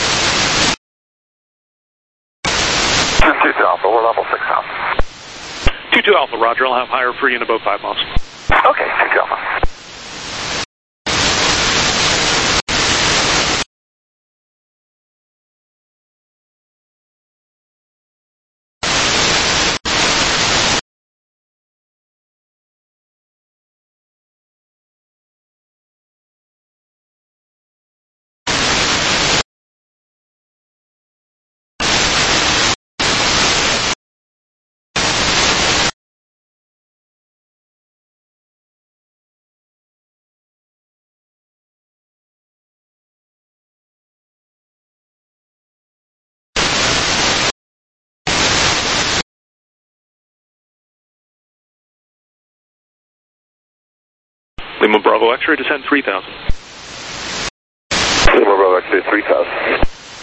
two two Alpha, we're level six Alpha. two two Alpha, roger, I'll have higher free in about five miles. Okay, two two Alpha. Lima Bravo X-ray, descend three thousand. Lima Bravo X-ray three thousand.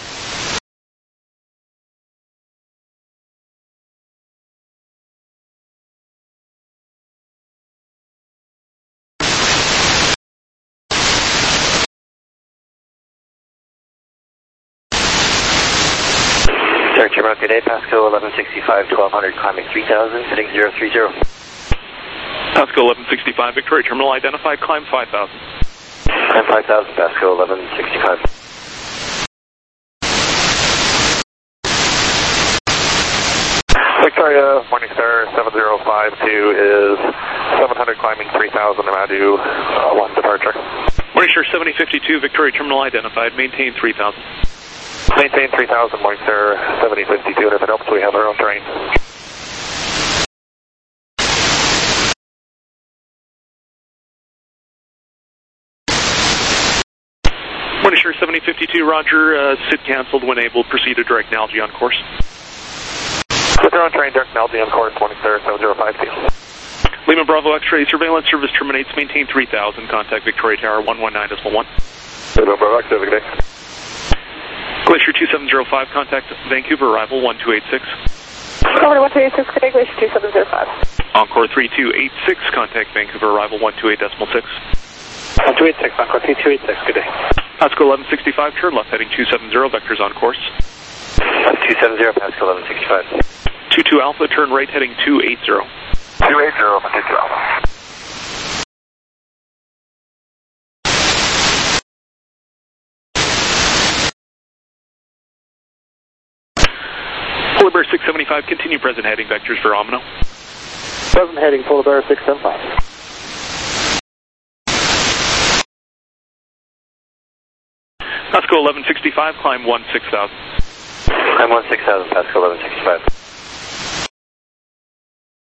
Start your good day, Pasco eleven sixty-five, twelve hundred, climbing three thousand, heading zero three zero. Pasco eleven sixty-five, Victoria Terminal identified, climb five thousand. Climb five thousand, Pasco eleven sixty-five. Victoria, Morning Star seven zero five two is seven hundred climbing three thousand, Radu uh, one departure. Morning Star seventy fifty-two, Victoria Terminal identified, maintain three thousand. Maintain three thousand, Morning Star seventy fifty-two, and if it helps, we have our own terrain. Morning Star seventy fifty-two, roger, uh, S I D cancelled when able, proceed to direct Nalgene on course. With our own terrain, direct Nalgene on course, Morning Star seven zero five two. Lima Bravo X-ray, surveillance service terminates, maintain three thousand, contact Victoria Tower one one nine decimal one. Lima Bravo X-ray, good day. Glacier two seven zero five, contact Vancouver, arrival one two eight six. Over to one two eight six, good day, Glacier two seven zero five. Encore three two eight six, contact Vancouver, arrival one two eight decimal six. one two eight six, Encore three two eight six, good day. Pasco eleven sixty-five, turn left heading two seven zero, vectors on course. two seven zero, Pasco eleven sixty-five. two two Alpha, turn right heading two eight zero. two eight zero for two two Alpha. Polar Bear six seventy-five, continue present heading vectors for Omino. Present heading, Polar Bear six seven five. Pasco eleven sixty-five, climb one six thousand. Climb one six thousand, Pasco eleven sixty-five.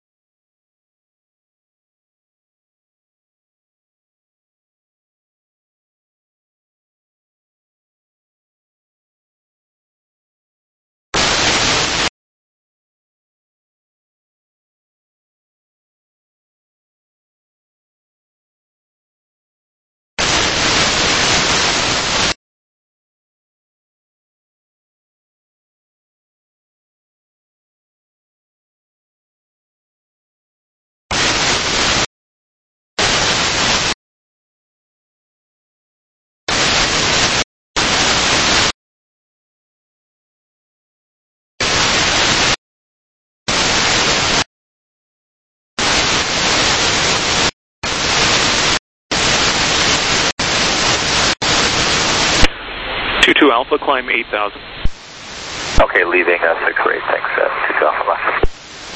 two two Alpha, climb eight thousand. Okay, leaving uh, six four eight, thanks. Uh, two two Alpha left.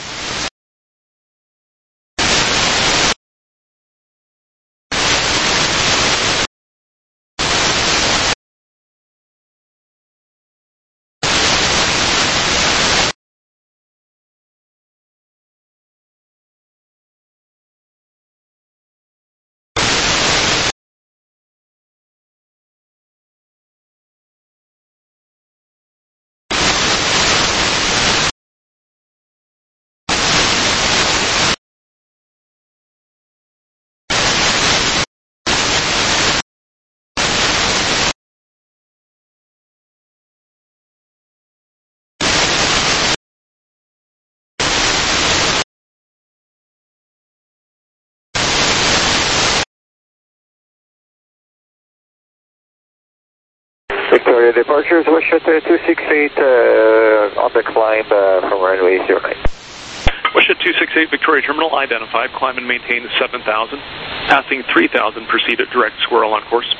Victoria departures, Westjet uh, two six eight uh, on the climb uh, from runway zero nine. Westjet two six eight, Victoria Terminal, identified, climb and maintain seven thousand. Passing three thousand, proceed at direct squirrel on course.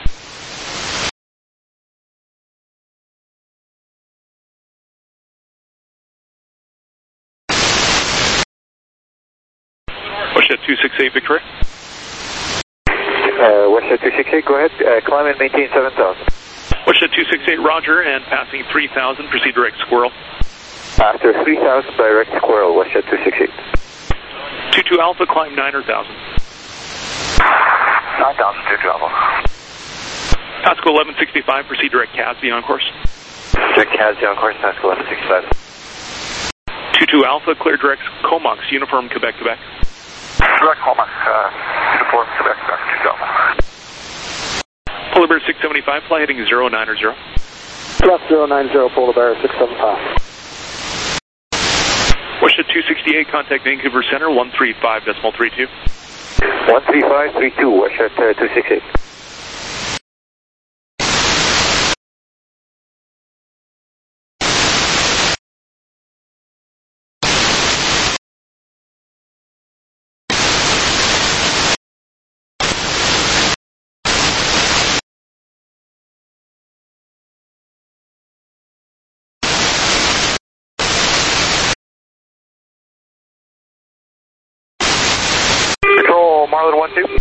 Westjet two six eight, Victoria. Uh, Westjet two six eight, go ahead, uh, climb and maintain seven thousand. Westjet two six eight, roger, and passing three thousand, proceed direct squirrel. After three thousand, direct squirrel, Westjet two six eight. two two Alpha, climb nine thousand. nine thousand, two two Alpha. Pasco eleven sixty-five, proceed direct C A S B on course. Direct C A S B on course, Pasco eleven sixty-five. two two Alpha, clear direct Comox, uniform Quebec, Quebec. Direct Comox, uh, uniform Quebec, Quebec, two two Alpha. Polar Bear six seventy-five, fly heading zero nine zero. Left zero nine zero, Polar Bear six seven five. Westjet two sixty-eight, contact Vancouver Center, one three five decimal three two. one three five three two, Westjet uh, two six eight. Control, Marlin one two.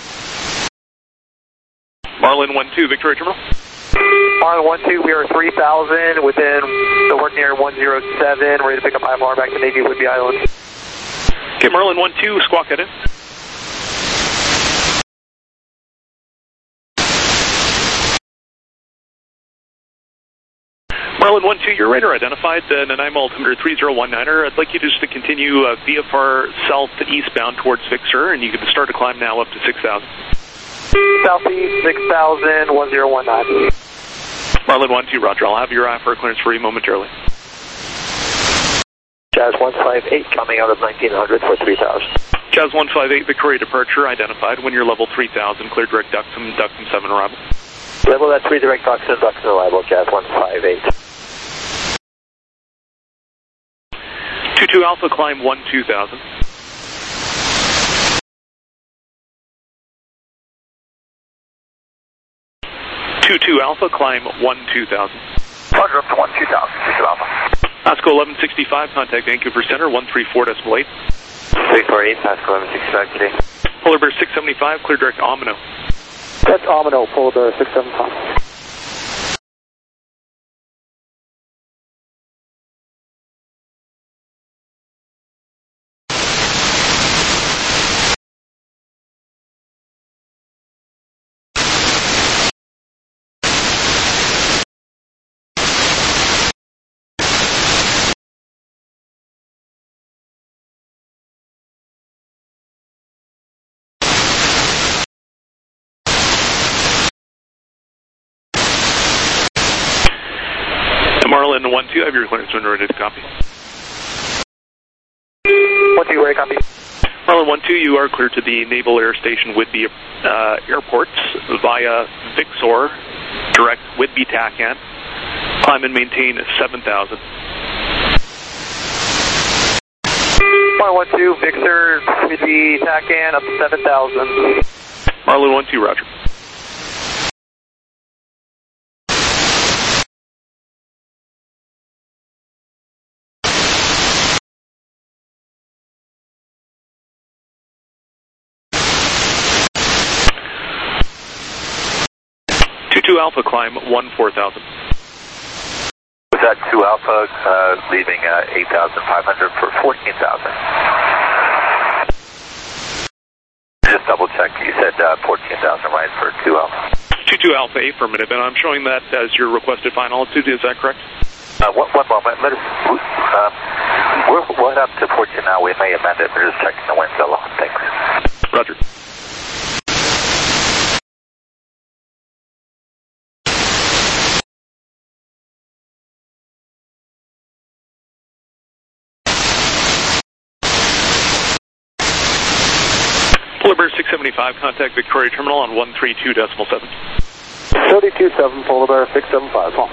Marlin one two, Victoria Terminal. Marlin one two, we are three thousand within the working area one zero seven, ready to pick up I M R back to Navy Whidbey Island. Okay, Marlin one two, squawk head in. Marlin one two, your radar identified, uh, Nanaimo altimeter three zero one niner. I'd like you just to continue uh, V F R south eastbound towards Fixer, and you can start to climb now up to six thousand. Southeast six thousand, one zero one nine. Marlin one two, roger. I'll have your I F R clearance for you momentarily. Jazz one five eight coming out of nineteen hundred for three thousand. Jazz one five eight, Victoria departure identified. When you're level three thousand, clear direct Duxom, Duxom seven arrival. Level at three direct Duxom, Duxom arrival, Jazz one five eight. two two Alpha, climb one two thousand. two two Alpha, climb one two thousand. Roger, up to one two thousand, two two Alpha. Pasco eleven sixty-five, contact Vancouver Center, one three four decimal eight. three four eight, Pasco eleven sixty-five today. Polar Bear six seventy-five, clear direct Omino. That's Omino, Polar Bear six seven five. Marlin one two, I have your clearance when ready to copy. one two, ready to copy. Marlin one two, you are clear to the Naval Air Station Whidbey uh, Airport via Vixor, direct Whidbey T A C A N. Climb and maintain seven thousand. Marlin one two, Vixor, Whidbey T A C A N up to seven thousand. Marlin one two, roger. two Alpha, climb one four thousand. Was that two Alpha, uh, leaving uh, eight thousand five hundred for fourteen thousand? Just double check, you said uh, fourteen thousand, right, for two Alpha? two two Alpha, affirmative, and I'm showing that as your requested final altitude, is that correct? Uh, one, one moment, let us, uh, we're, we're up to fourteen now, we may amend it, we're just checking the winds alone, thanks. Roger. Polar Bear six seventy-five, contact Victoria Terminal on one three two decimal seven. thirty-two seven, Polar Bear six seventy-five, call.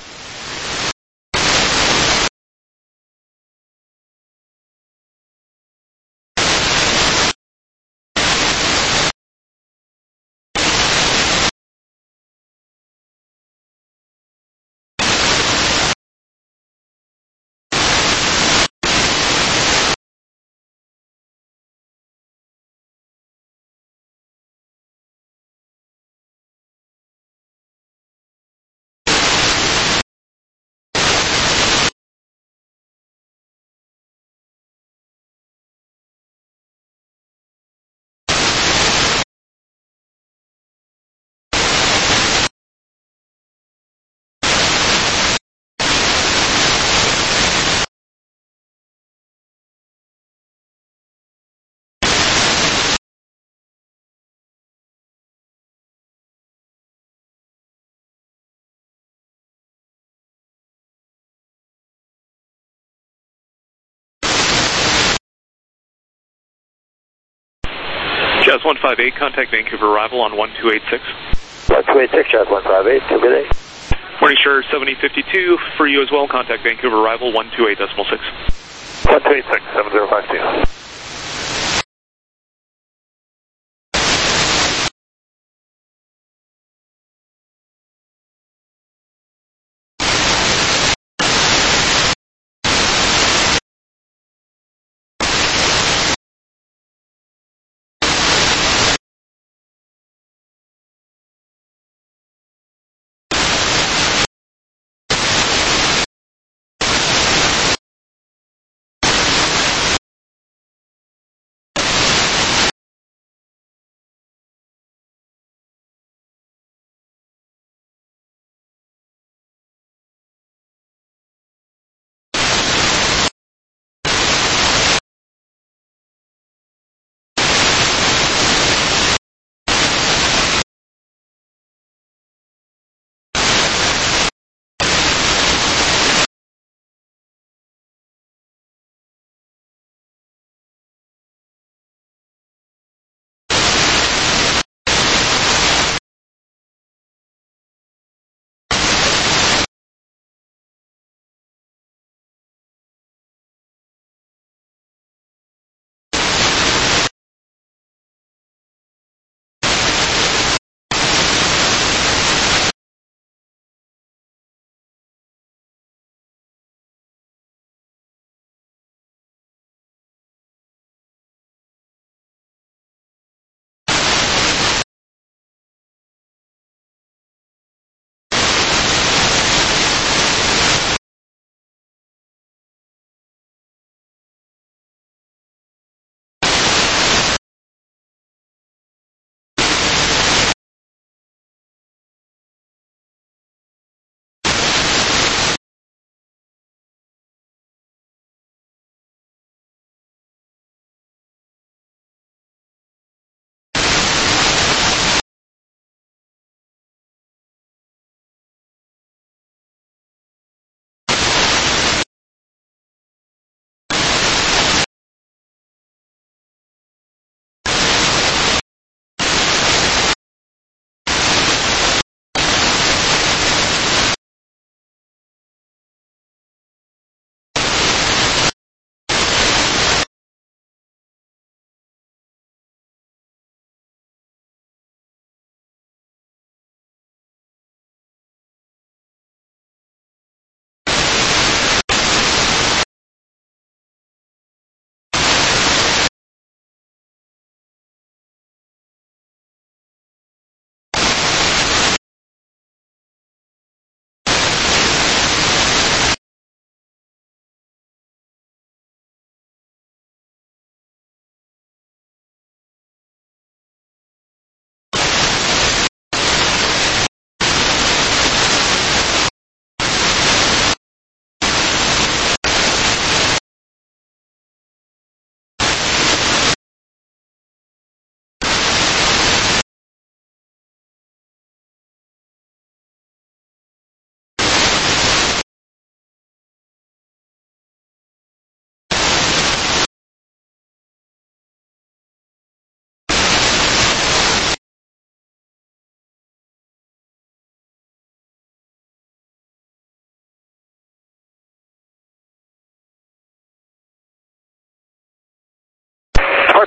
Jazz one five eight, contact Vancouver arrival on one two eight six. one two eight six, Jazz one five eight, good day. Morning, sure, seventy fifty-two, for you as well, contact Vancouver arrival one two eight decimal six. one two eight six, seven zero five two.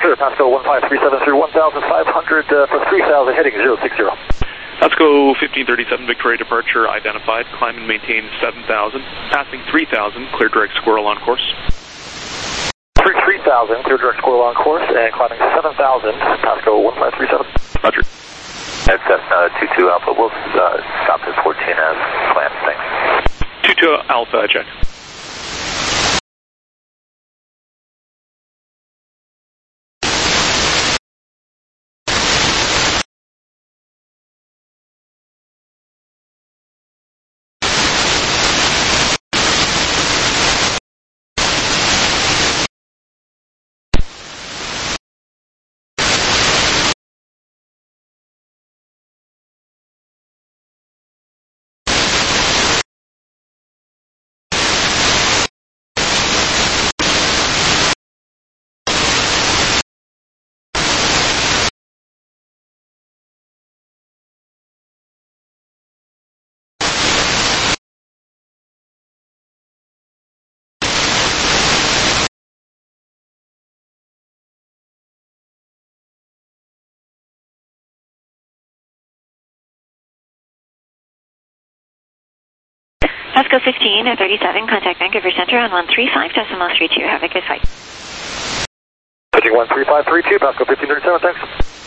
sir. Pasco one five three seven through one thousand five hundred uh, for three thousand, heading zero six zero. Let's go fifteen thirty-seven, Victoria departure identified. Climb and maintain seven thousand. Passing three thousand, clear direct squirrel on course. three thousand, clear direct squirrel on course, and climbing seven thousand, Pasco one five three seven. Roger. That's uh, two two Alpha. We'll uh, stop at fourteen as planned. Thanks. two two Alpha, check. Pasco fifteen thirty-seven, contact Vancouver Center on one three five decimal three two. Have a good flight. Pitching one three five three two, Pasco fifteen thirty-seven, thanks.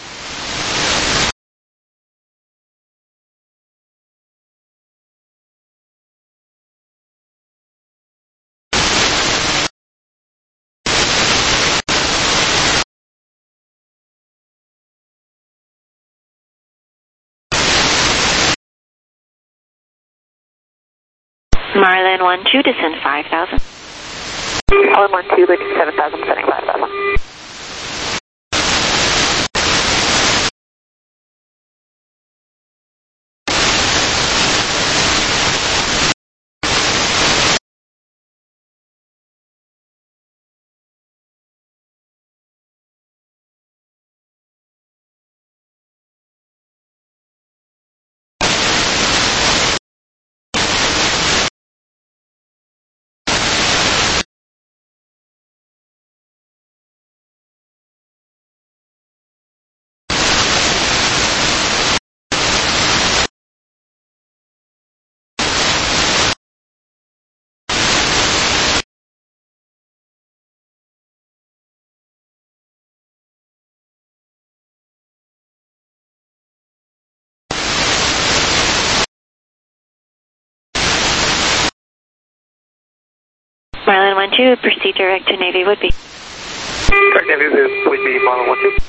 Marlin one two, descend five thousand. Marlin one two, landing seven thousand, descending five thousand. Marlin one two, proceed direct to Navy Woodby. Direct Navy Woodby, Marlin one two.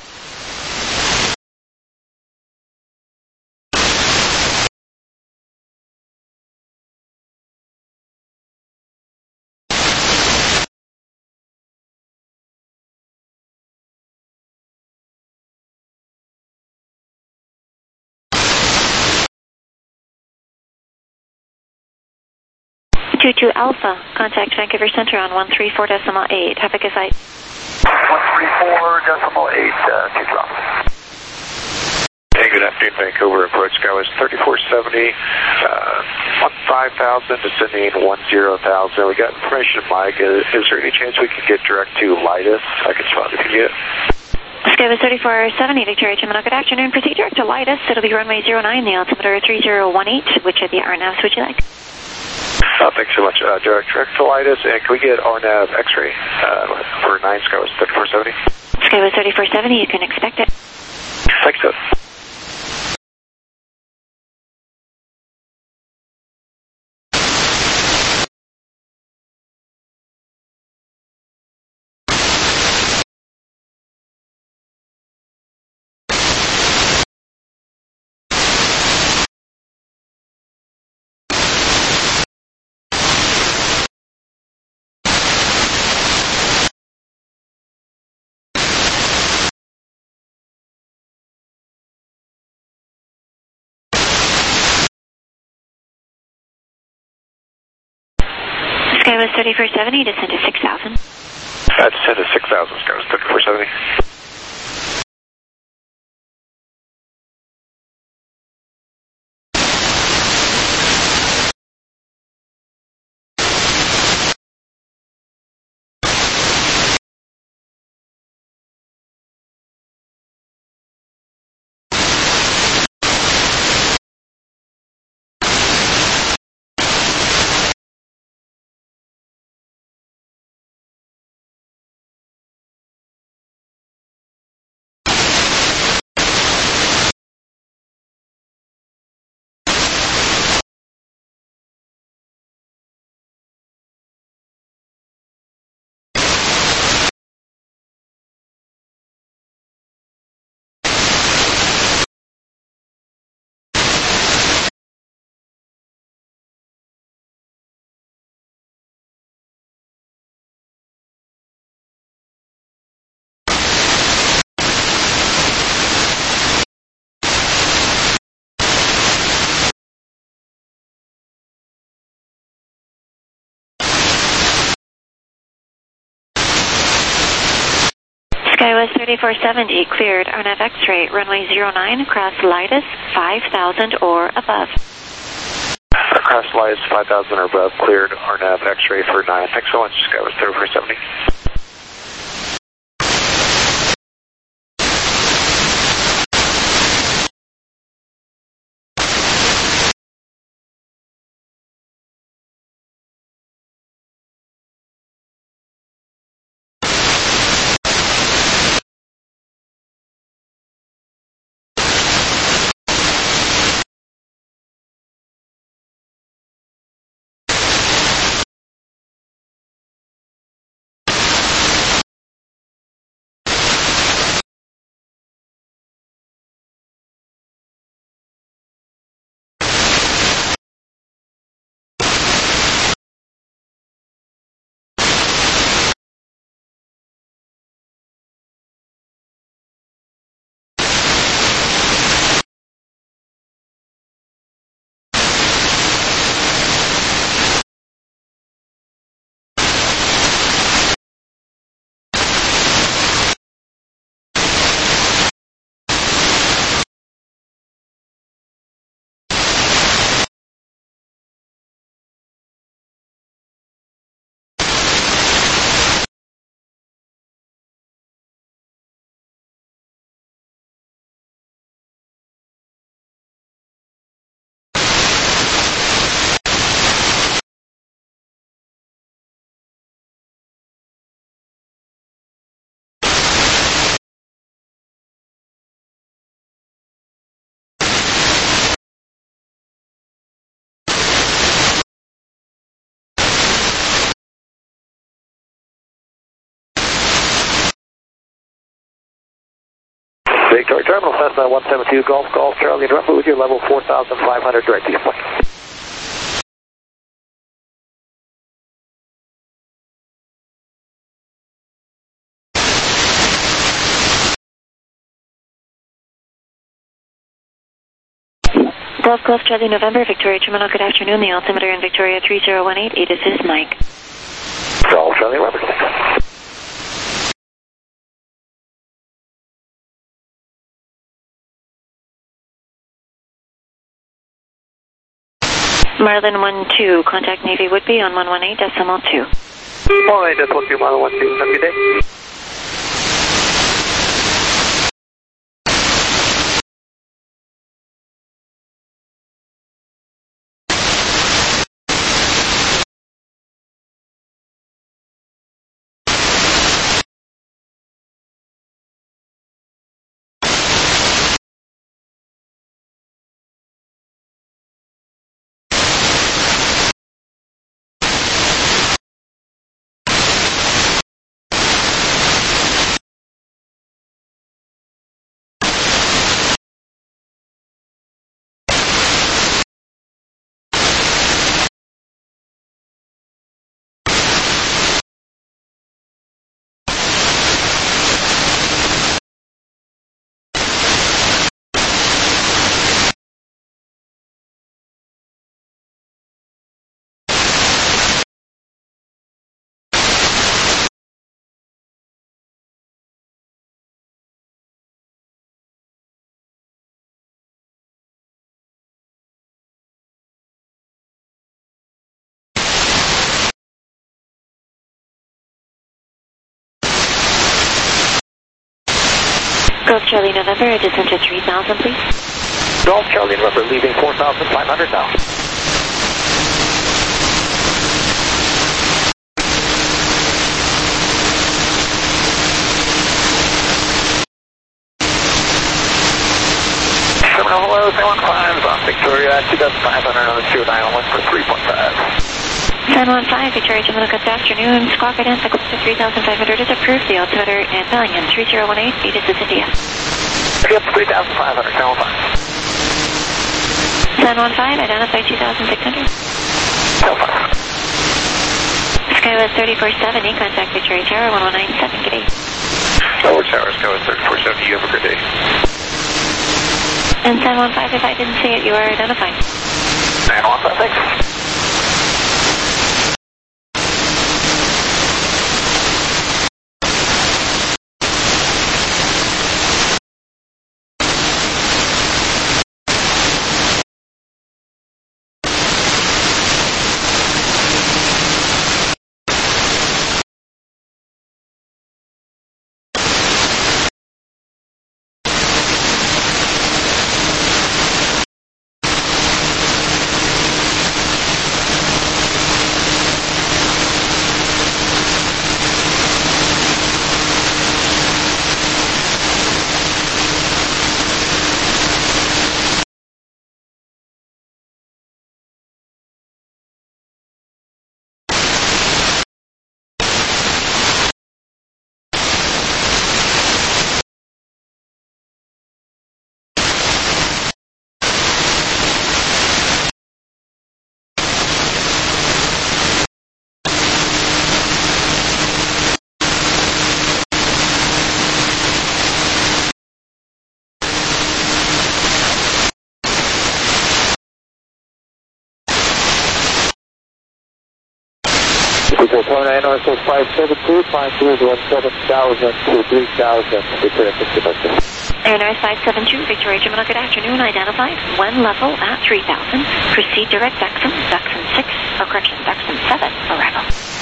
two two Alpha, contact Vancouver Center on one three four decimal eight. Have a good flight. one three four decimal eight, uh, two two Alpha. Hey, good afternoon, Vancouver. Approach Skywest thirty-four seventy, uh, on five thousand, descending one zero thousand. We got information, Mike. Is, is there any chance we can get direct to Leidos? I can spot if you get it. Skywest thirty-four seventy, Victoria Terminal. Good afternoon. Proceed direct to Leidos. It'll be runway zero nine, the altimeter three zero one eight. Which of the R NAVs would you like? Uh, thanks so much. Uh, direct, direct to Leidos, and can we get R NAV X-ray uh, for nine Skywest thirty-four seventy? Skywest thirty-four seventy, you can expect it. Thanks, so. Skywest thirty-four seventy, descend to six thousand. Uh, descend to six thousand, Skywest thirty-four seventy. Skywest thirty-four seventy, cleared R N A V X-ray, runway zero nine, across Lidus, five thousand or above. Across Lidus, five thousand or above, cleared R N A V X-ray for nine. Thanks so much, Skywest thirty-four seventy. Victoria Terminal, Cessna one seven two, Golf, Golf, Charlie, November with your level four thousand five hundred, direct to your point. Golf, Golf, Charlie, November, Victoria Terminal, good afternoon, the altimeter in Victoria three zero one eight, ATIS is Mike. Golf, Charlie, November. Marlin one two, contact Navy would be on one one eight decimal two. one eight decimal two, Marlin one two, have a good day. Golf Charlie November, a descent to three thousand, please. Golf Charlie November, leaving four thousand five hundred now. Terminal, hello, San Juan five on Victoria, two thousand five hundred on the two nine one for three point five. San Juan five, Victoria Terminal, good afternoon. Squawk Identify close to three thousand five hundred is approved. The altimeter in Bellingham, three zero one eight, ATIS is India. Yep, three thousand five hundred, San Juan five. San Juan five, identify two thousand six hundred. San Juan five. Skywest thirty-four seventy, contact Victoria Tower, one one nine seven, good day. Lower Tower, Skywest thirty-four seventy, you have a good day. And San Juan five, if I didn't see it, you are identified. San Juan five, thanks. Victor Tony, N R S five seven two, climb two one seven thousand to three thousand, Victoria Victor. N R S five seven two, Victoria Gemini, good afternoon, identified, one level at three thousand, proceed direct Dexon, Dexon six, oh correction, Dexon seven, arrival.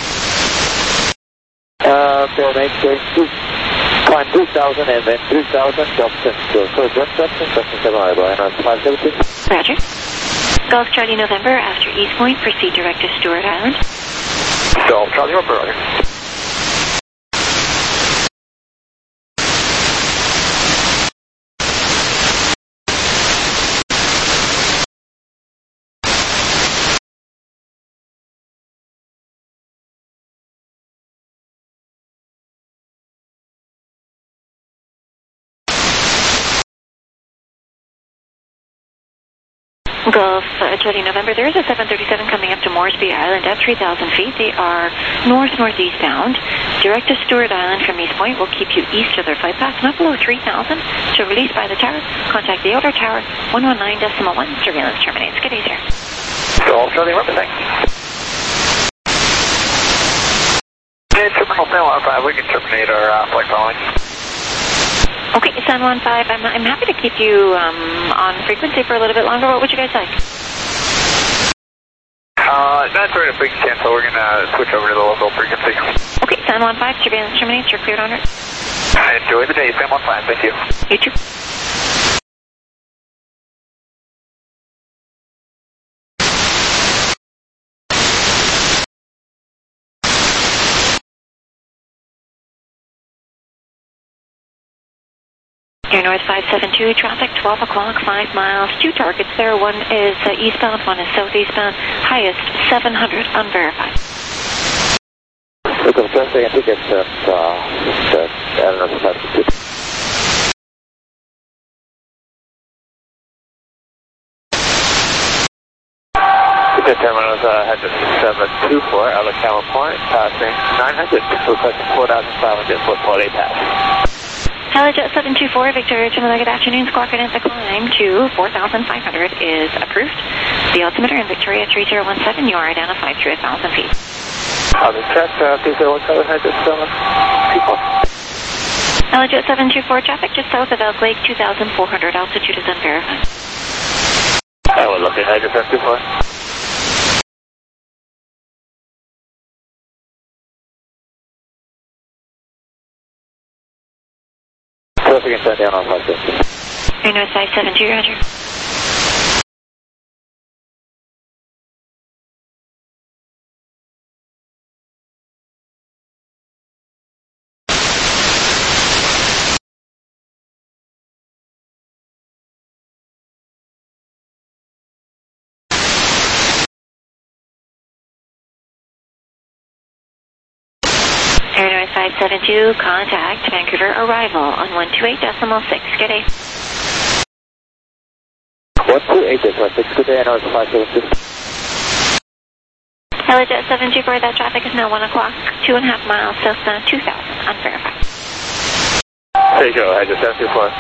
Uh, so make two, climb two thousand and then three thousand, Dexon, so direct Dexon, Dexon seven, arrival, N R S five seven two. Roger. Golf Charlie November, after East Point, proceed direct to Stewart Island. Golf Charlie November, roger. Golf uh, Charlie November, there is a seven thirty-seven coming up to Moresby Island at three thousand feet. They are north-northeast bound. Direct to Stewart Island from East Point will keep you east of their flight path, not below three thousand. To release by the tower, contact the outer tower, one one nine point one. Surveillance terminates. Good day, sir. Golf Charlie November, thanks. Yeah, Terminal San Juan five, we can terminate our uh, flight following. Okay, San Juan five, I'm, I'm happy to keep you um, on frequency for a little bit longer. What would you guys like? Uh, not very a big cancel. We're going to switch over to the local frequency. Okay, San Juan five, surveillance terminates. You're cleared on it. Enjoy the day, San Juan five. Thank you. You too. Air North five seven two, traffic twelve o'clock, five miles, two targets there. One is uh, eastbound, one is southeastbound, highest seven hundred, unverified. Look, I'm just saying, I think it's at, uh, at Air North five seven two. The terminals uh, had the seven two four out of California, passing nine hundred, requesting four thousand five hundred foot quality pass. Helijet seven two four, Victoria Gemini, good afternoon. Squawk Cadence, the climb to four thousand five hundred is approved. The altimeter in Victoria three zero one seven, you are identified through one thousand feet. I'll just check, uh, three zero one seven, had this seven two four. Helijet seven two four, traffic just south of Elk Lake, two thousand four hundred, altitude is unverified. I will look at Helijet seven two four. Traffic and turn down on five seven two. Air North five seven two, roger. Air North five seven two, contact Vancouver arrival on one two eight decimal six. Good day. one two eight decimal six, good day, Air North five seven two. Helijet seven two four, that traffic is now one o'clock, two and a half miles, southbound two thousand, unverified. There you go, Helijet seven two four.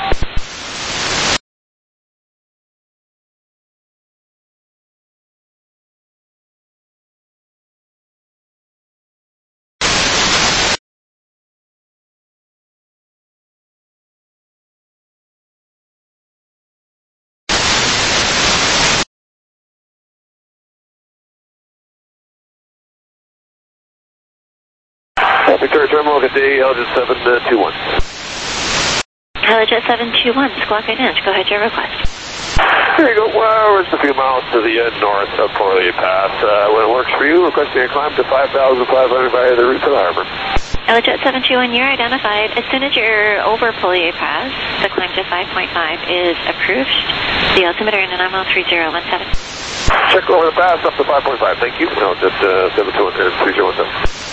Victoria Terminal, good day, Helijet seven two one. Helijet seven two one, Squawk Cadence, go ahead, your request. There you go, well, we're just a few miles to the uh, north of Portland Pass. Uh, when it works for you, requesting a climb to five thousand five hundred via the route to the harbor. Helijet seven two one, you're identified. As soon as you're over Polier Pass, the climb to five point five is approved. The altimeter in N M L three zero one seven. Check over the pass up to five point five, thank you. No, just uh, seven two one, three zero one seven.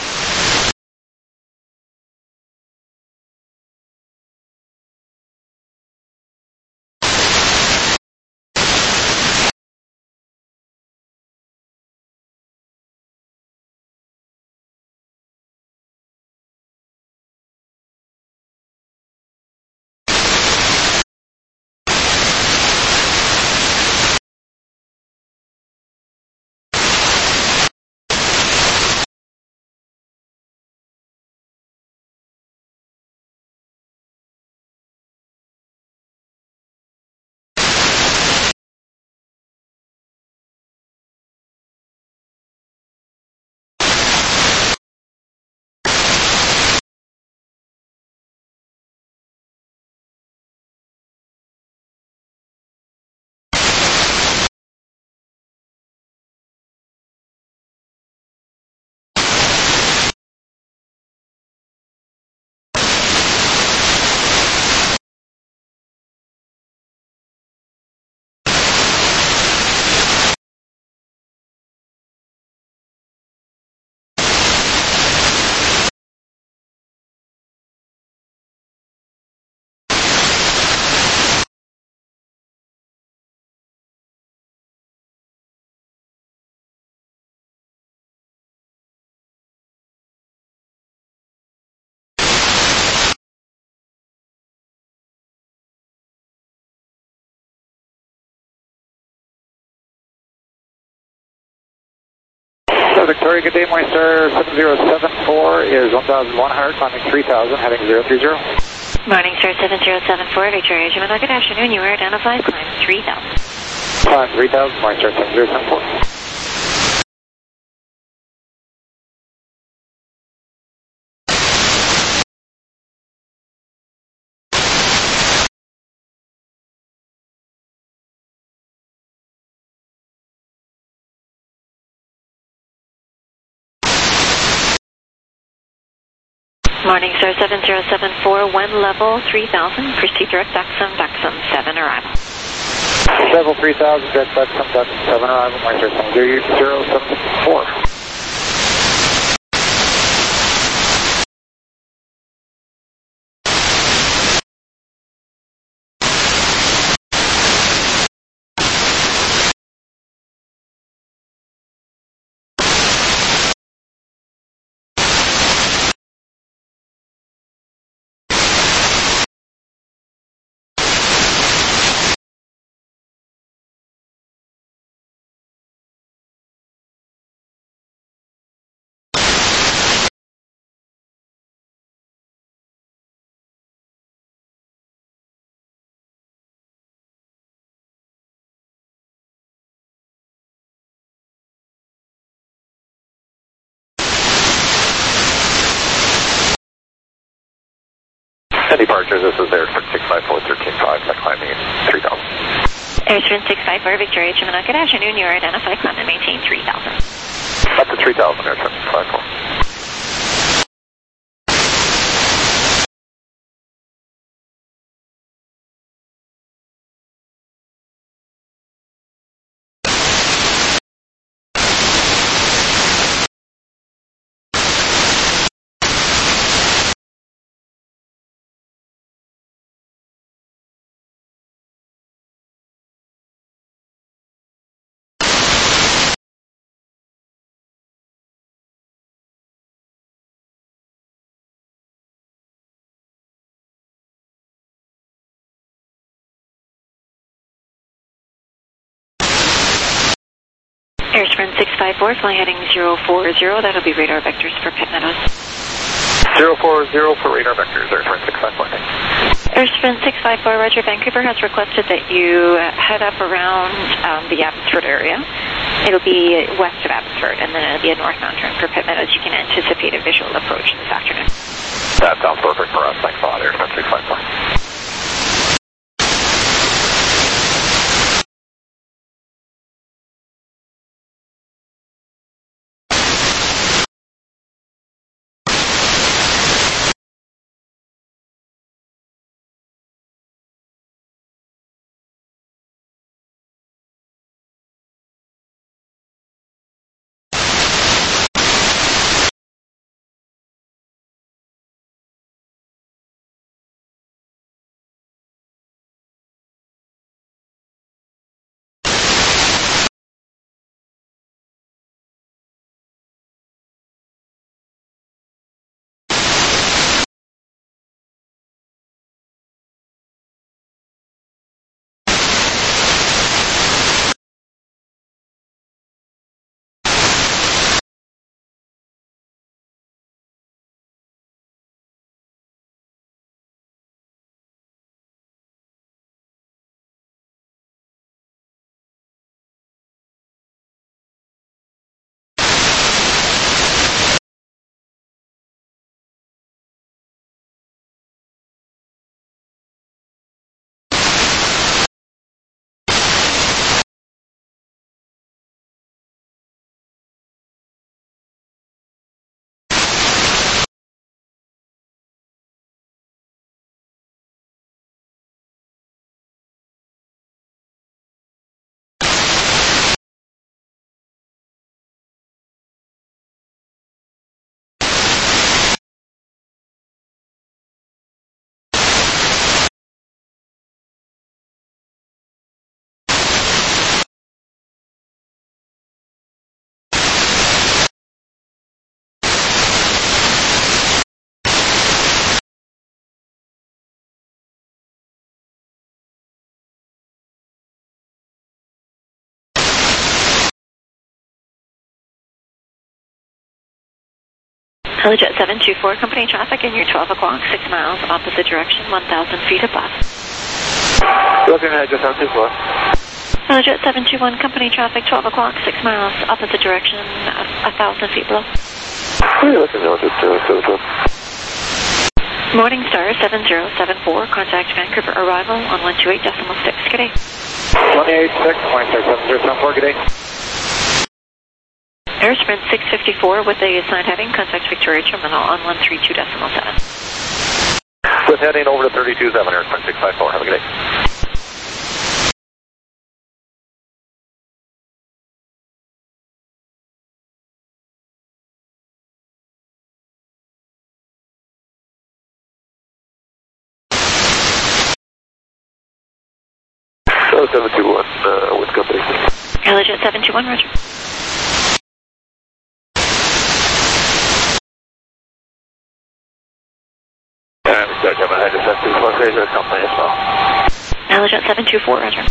Victoria, good day, Moistar seven zero seven four is one thousand one hundred, climbing three thousand, heading zero three zero. Morning, sir, seven zero seven four, Victoria, Gemini, good afternoon, you are identified, climb three thousand. Climb three thousand, Moistar seven zero seven four. Morning, sir, seven zero seven four, one level, three thousand, proceed direct Daxam, Daxam seven arrival. Level three thousand, direct Daxam, Daxam seven arrival, Moistar seven zero seven four. Departure, this is Airspin six five four, thirteen five, climbing three thousand. Airspin six five four, Victoria, Gemini, good afternoon, you are identified, climb and maintain three thousand. Up to three thousand, Airspin six five four. Airspin six five four, fly heading zero four zero, that'll be radar vectors for Pitt Meadows. zero four zero for radar vectors, Airspin six five four. Airspin six five four, Roger, Vancouver has requested that you head up around um, the Abbotsford area. It'll be west of Abbotsford, and then it'll be a northbound turn for Pitt Meadows. You can anticipate a visual approach this afternoon. That sounds perfect for us. Thanks a lot, Airspin six five four. Helijet seven two four, company traffic in your twelve o'clock, six miles, opposite direction, one thousand feet above. Looking at Helijet seven two four. Helijet seven two one, company traffic, twelve o'clock, six miles, opposite direction, one thousand feet below. Where are you looking at Helijet seven two four? Morning Star seven zero seven four, contact Vancouver arrival on one two eight decimal six. Good day. one eight six, Morning Star seven zero seven four, good day. Air Sprint six fifty-four with a assigned heading, contact Victoria Terminal on one three two decimal seven. With heading over to thirty-two seven, Air Sprint six five four, have a good day. seven two one, uh, with company. Helijet seven two one, roger. And start to have a seven two four, Fraser, company as well. Helijet seven two four, roger.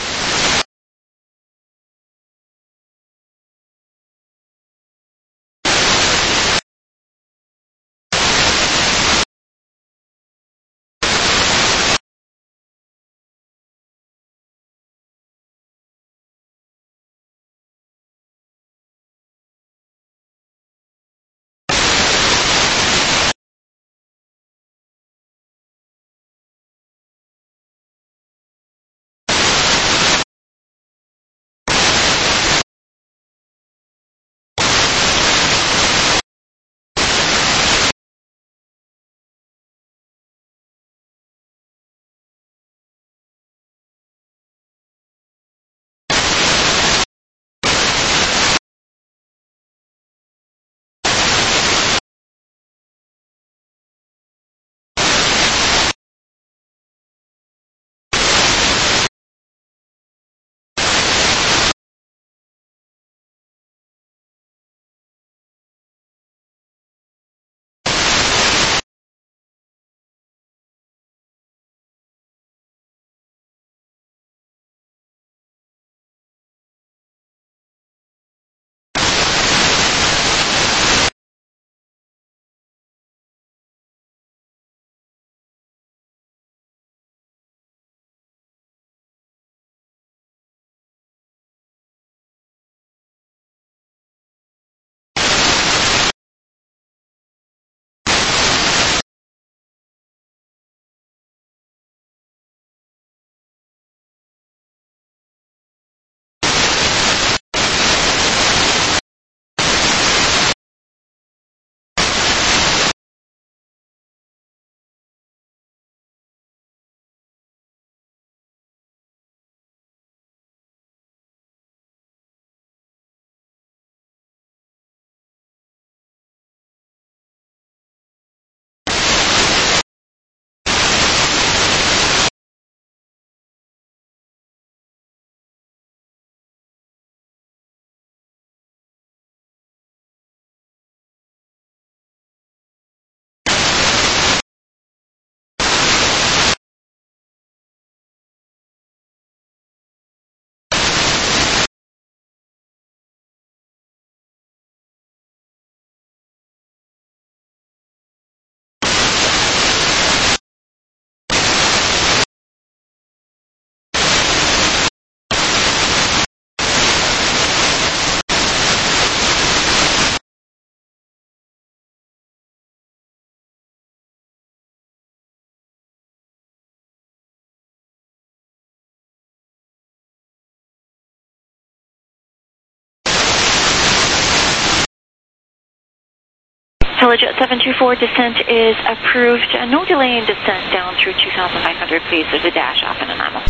Helijet seven two four, descent is approved. Uh, no delay in descent down through two thousand five hundred, please. There's a dash off in an ammo.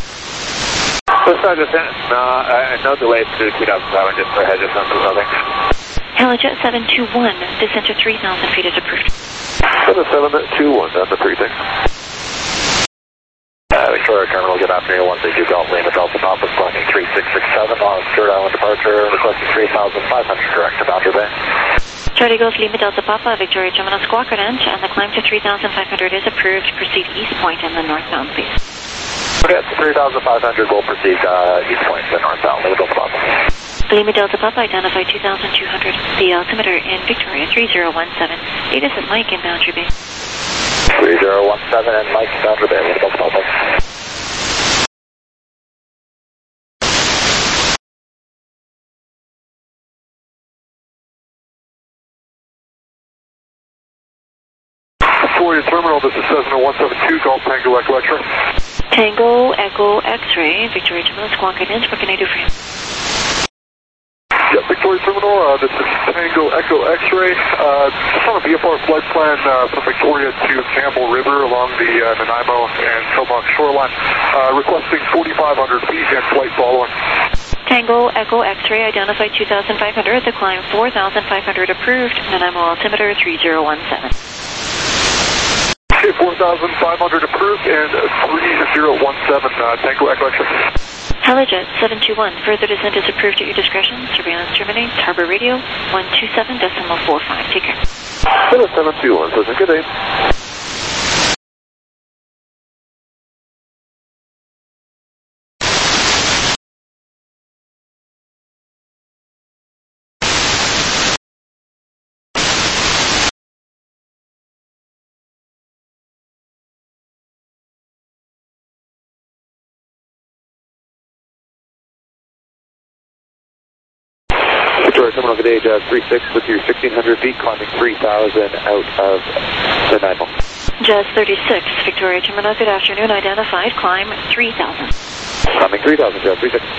So start descent, no, uh, no delay to two thousand five hundred for Helijet seven two one. Helijet seven two one, descent to three thousand feet is approved. seven seven two one, that's the precinct. Uh, Victoria Terminal, good afternoon. One thing you don't Lima Delta Papa, flying three six six seven on Stewart Island departure, requesting three thousand five hundred direct to Boundary Bay. Charlie Golf Lima Delta Papa, Victoria Terminal Squawkerdent, and the climb to three thousand five hundred is approved. Proceed East Point in the northbound, please. Okay, three thousand five hundred will proceed uh, East Point, the northbound, Lima Delta Papa. Lima Delta Papa, identify two thousand two hundred. The altimeter in Victoria, three zero one seven. Hey, this is Mike in Boundary Bay. three zero one seven and Mike Boundary Bay, Lima Delta Papa. Victoria Terminal, this is Cessna one seven two, Golf Tango Echo X-ray. Tango Echo X-ray, Victoria Terminal, Squawk Guidance, what can I do for you? Yeah, Victoria Terminal, uh, this is Tango Echo X-ray. Uh, just on a V F R flight plan uh, from Victoria to Campbell River along the uh, Nanaimo and Comox shoreline, uh, requesting forty-five hundred feet and flight following. Tango Echo X-ray, identify two thousand five hundred, the climb four thousand five hundred approved, Nanaimo altimeter three zero one seven. Okay, four thousand five hundred approved and three zero one seven, uh, Tango Echo X-ray. Helijet seven two one, further descent is approved at your discretion. Surveillance terminates. Harbor radio one two seven decimal four five. Take care. seven two one, so good day. Victoria Terminal, good day, Jazz three six with your sixteen hundred feet, climbing three thousand out of Nanaimo. Jazz thirty-six, Victoria Terminal, good afternoon, identified, climb three thousand. Climbing three thousand, Jazz three six.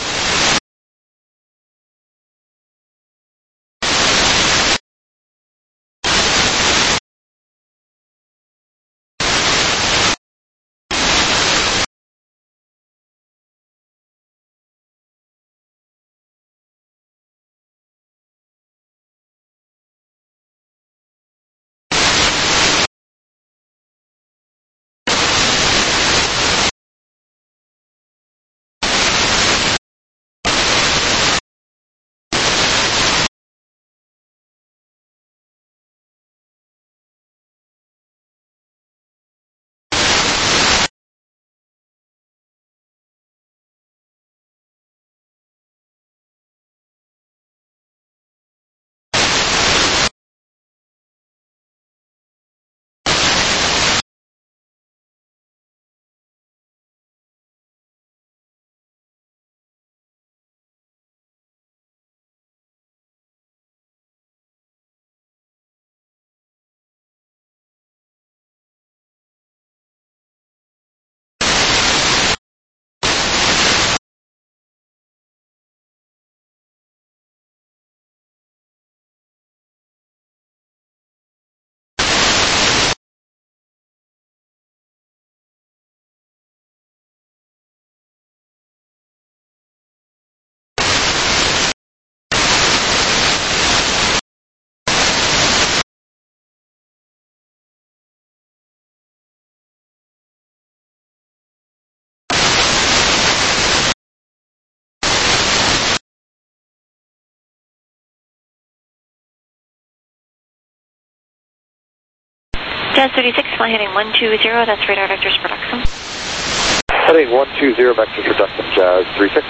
Jazz thirty-six, fly heading one two zero, that's radar vectors production. Heading one two zero, vectors production, Jazz three six.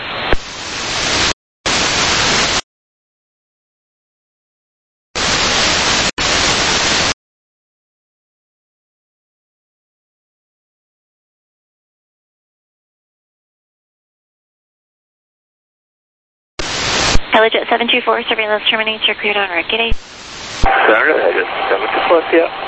Helijet seven two four, surveillance terminates, you're cleared on route. G'day. Standard, Helijet seven two four, yeah.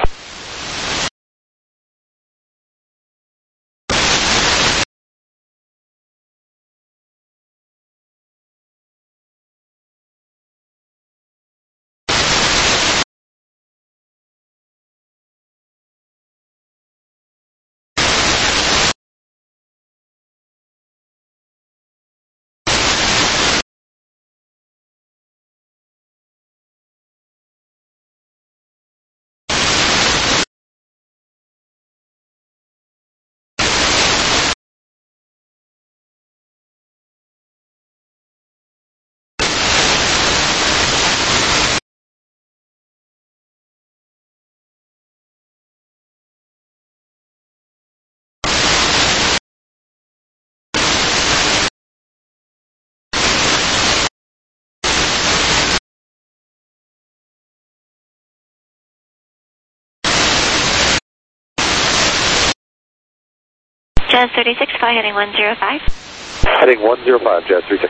Jazz thirty-six, fly heading one zero five. Heading one zero five, Jazz thirty-six.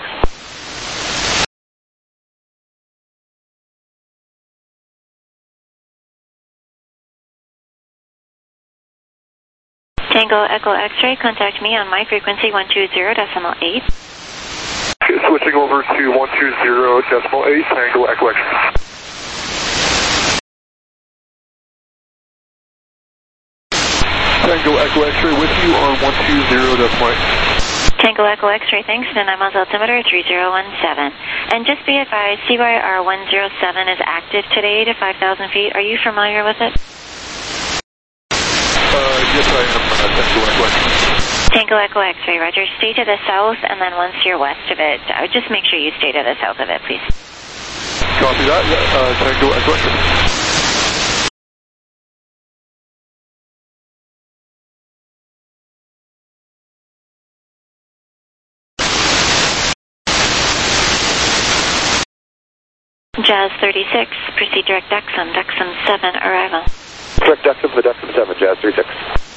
Tango Echo X-ray, contact me on my frequency one two zero decimal eight. Switching over to one two zero decimal eight, Tango Echo X-ray. Tango Echo X-ray with you on one two zero decimal eight. Tango Echo X-ray, thanks, and I'm on altimeter three zero one seven. And just be advised, C Y R one zero seven is active today to five thousand feet. Are you familiar with it? Uh, yes, I am. Uh, Tango Echo X-ray. Tango Echo X-ray, roger. Stay to the south, and then once you're west of it, uh, just make sure you stay to the south of it, please. Copy that. Uh, Tango Echo X-ray. Jazz thirty-six, proceed direct Dexum, Dexum seven, arrival. Direct Dexum, the Dexum seven, Jazz thirty-six.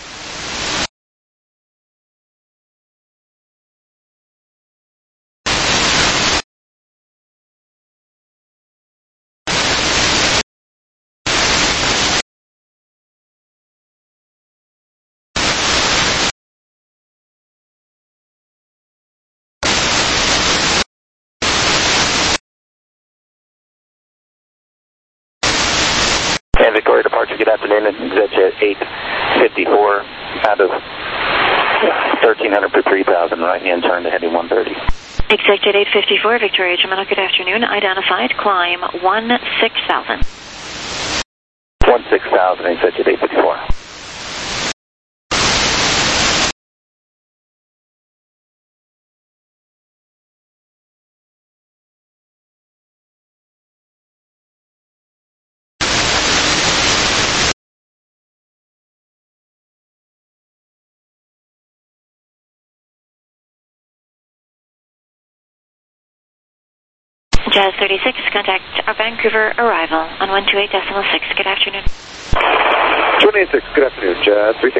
And Victoria departure, good afternoon, ExitJet eight fifty-four, out of thirteen hundred per three thousand, right hand turn to heading one thirty. ExitJet eight fifty-four, Victoria Terminal, good afternoon, identified, climb one six thousand. one six thousand, ExitJet eight fifty-four. Jazz thirty-six, contact our Vancouver arrival on one two eight decimal six. Good afternoon. one eight six, good afternoon, Jazz thirty-six.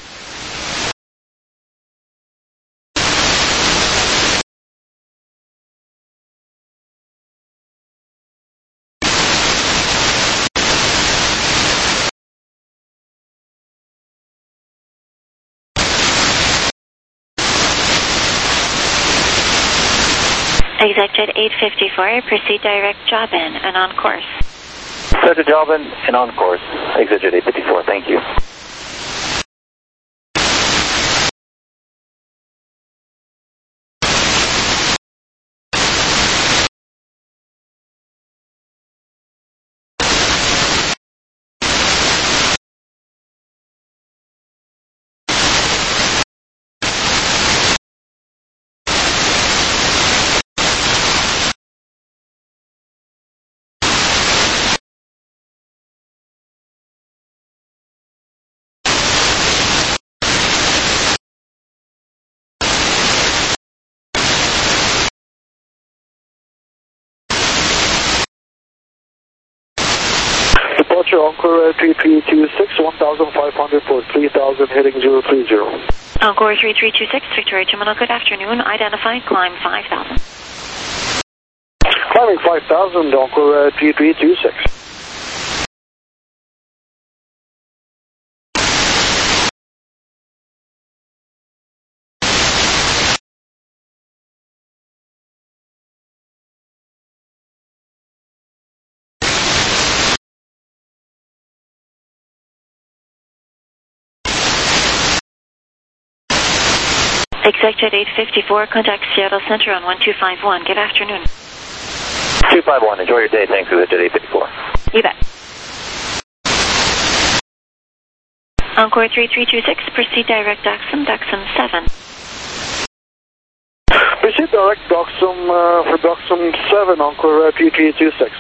ExitJet eight fifty-four, proceed direct job in and on course. Set the job in and on course. ExitJet eight fifty-four, thank you. Departure Encore three three two six, one thousand five hundred for three thousand, heading zero three zero. Encore three three two six, Victoria Terminal, good afternoon, identified, climb five thousand. Climbing five thousand, Encore three three two six. ExitJet eight fifty-four, contact Seattle Center on one two five one. Good afternoon. two five one, enjoy your day, thanks, ExitJet eight fifty-four. You bet. Encore three three two six, proceed direct Dexum, Dexum seven. Proceed direct Dexum uh, for Dexum seven, Encore three three two six.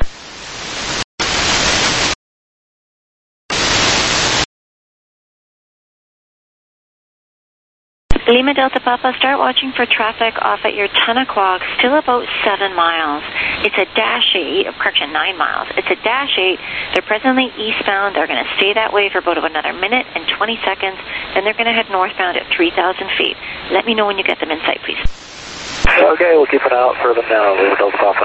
Lima Delta Papa, start watching for traffic off at your ten o'clock, still about seven miles. It's a dash eight, correction, nine miles. It's a dash eight. They're presently eastbound. They're going to stay that way for about another minute and twenty seconds. Then they're going to head northbound at three thousand feet. Let me know when you get them in sight, please. Okay, we'll keep an eye out for them now, Lima Delta Papa.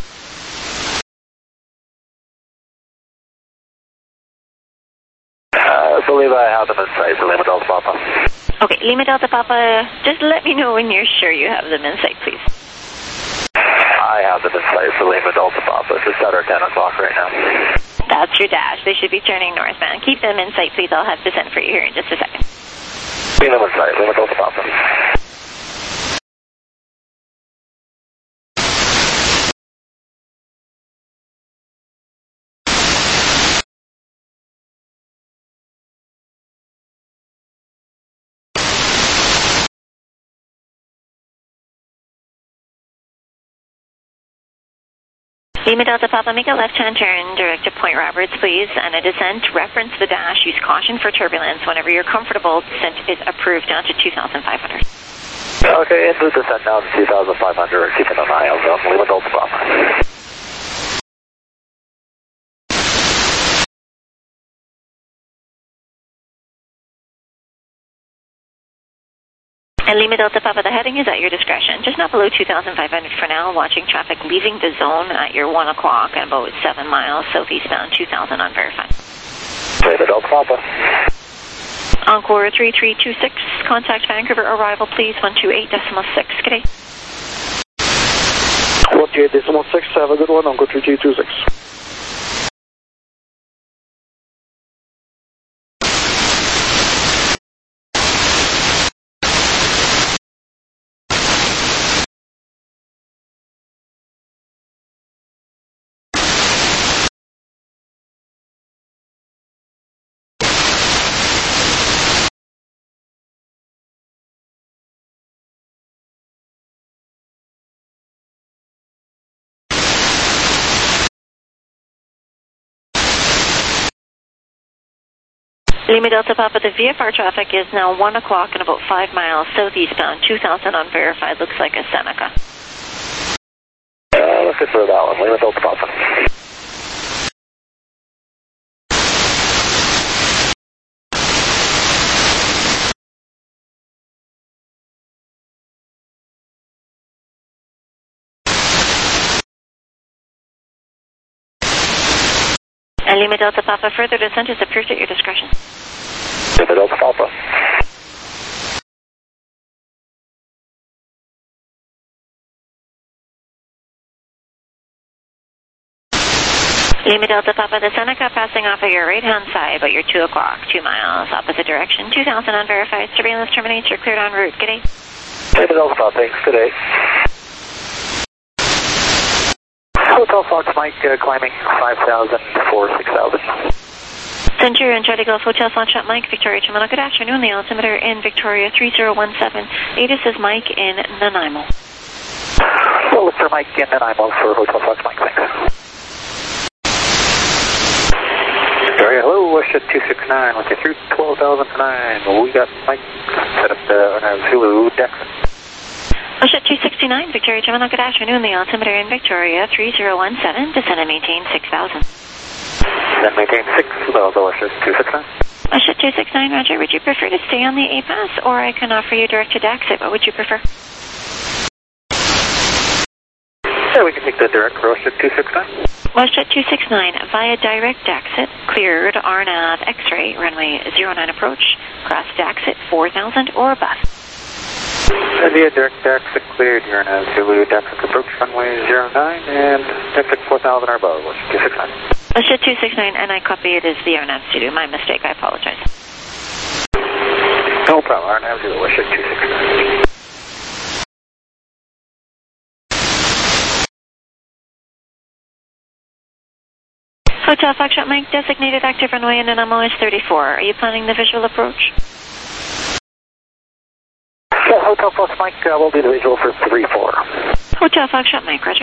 I believe I have them in sight for Lima Delta Papa. Okay, Lima Delta Papa, just let me know when you're sure you have them in sight, please. I have them in sight for Lima Delta Papa. It's just at our ten o'clock right now. That's your dash. They should be turning northbound. Keep them in sight, please. I'll have to send for you here in just a second. Keep them in sight, Lima Delta Papa. Lima Delta Papa, make a left-hand turn direct to Point Roberts, please, and a descent. Reference the dash. Use caution for turbulence. Whenever you're comfortable, descent is approved down to two thousand five hundred. Okay, into descent down to two thousand five hundred. Keeping an eye out on Lima Delta Papa. And Lima Delta Papa, the heading is at your discretion. Just not below two thousand five hundred for now. Watching traffic leaving the zone at your one o'clock and about seven miles southeastbound, two thousand unverified. Lima Delta Papa. Encore three three two six. Contact Vancouver arrival, please. one two eight decimal six. Good day. one two eight decimal six. Have a good one. Encore three three two six. Lima Delta Papa, the V F R traffic is now one o'clock and about five miles southeastbound, two thousand unverified. Looks like a Seneca. Uh, let's defer that one. Lima Delta Papa. And Lima Delta Papa, further descent is approved at your discretion. Lima Delta Papa. Lima Delta Papa, the Seneca passing off at your right-hand side, but you're two o'clock, two miles, opposite direction, two thousand unverified. Surveillance terminates. You're cleared en route. Good day. Lima Delta Papa, thanks. Good day. Hotel Fox Mike, uh, climbing five thousand for six thousand. Center and Charlie Golf Hotel Foxtrot Mike, Victoria Terminal. Good afternoon. The altimeter in Victoria three zero one seven. A T I S is Mike in Nanaimo. Well, look for Mike in Nanaimo for Hotel Fox Mike, thanks. Victoria, hello, Westjet two six nine, with you through twelve thousand nine. We got Mike set up the uh, Zulu Dexon. Westjet two sixty-nine, Victoria Terminal. Good afternoon. The altimeter in Victoria three zero one seven. Descend and maintain six thousand. Then maintain six, well, the Westjet two six nine. Westjet two six nine, Roger. Would you prefer to stay on the A P A S, or I can offer you direct to Daxit? What would you prefer? Yeah, we can take the direct Westjet two six nine. Westjet two six nine, via direct Daxit, cleared R NAV X-ray, runway zero nine approach, cross Daxit four thousand or above. Via direct Daxit cleared, you're in a Zulu Daxit approach, runway zero nine, and Daxit four thousand or above, Westjet two six nine. Westjet two six nine, and I copy it as the R NAV Zulu. My mistake, I apologize. No problem, R NAV Zulu, Westjet two six nine. Hotel Foxtrot Mike, designated active runway in Nanaimo is thirty-four. Are you planning the visual approach? Yeah, Hotel Fox Mike uh, will be the visual for three four. Hotel Foxtrot Mike, Roger.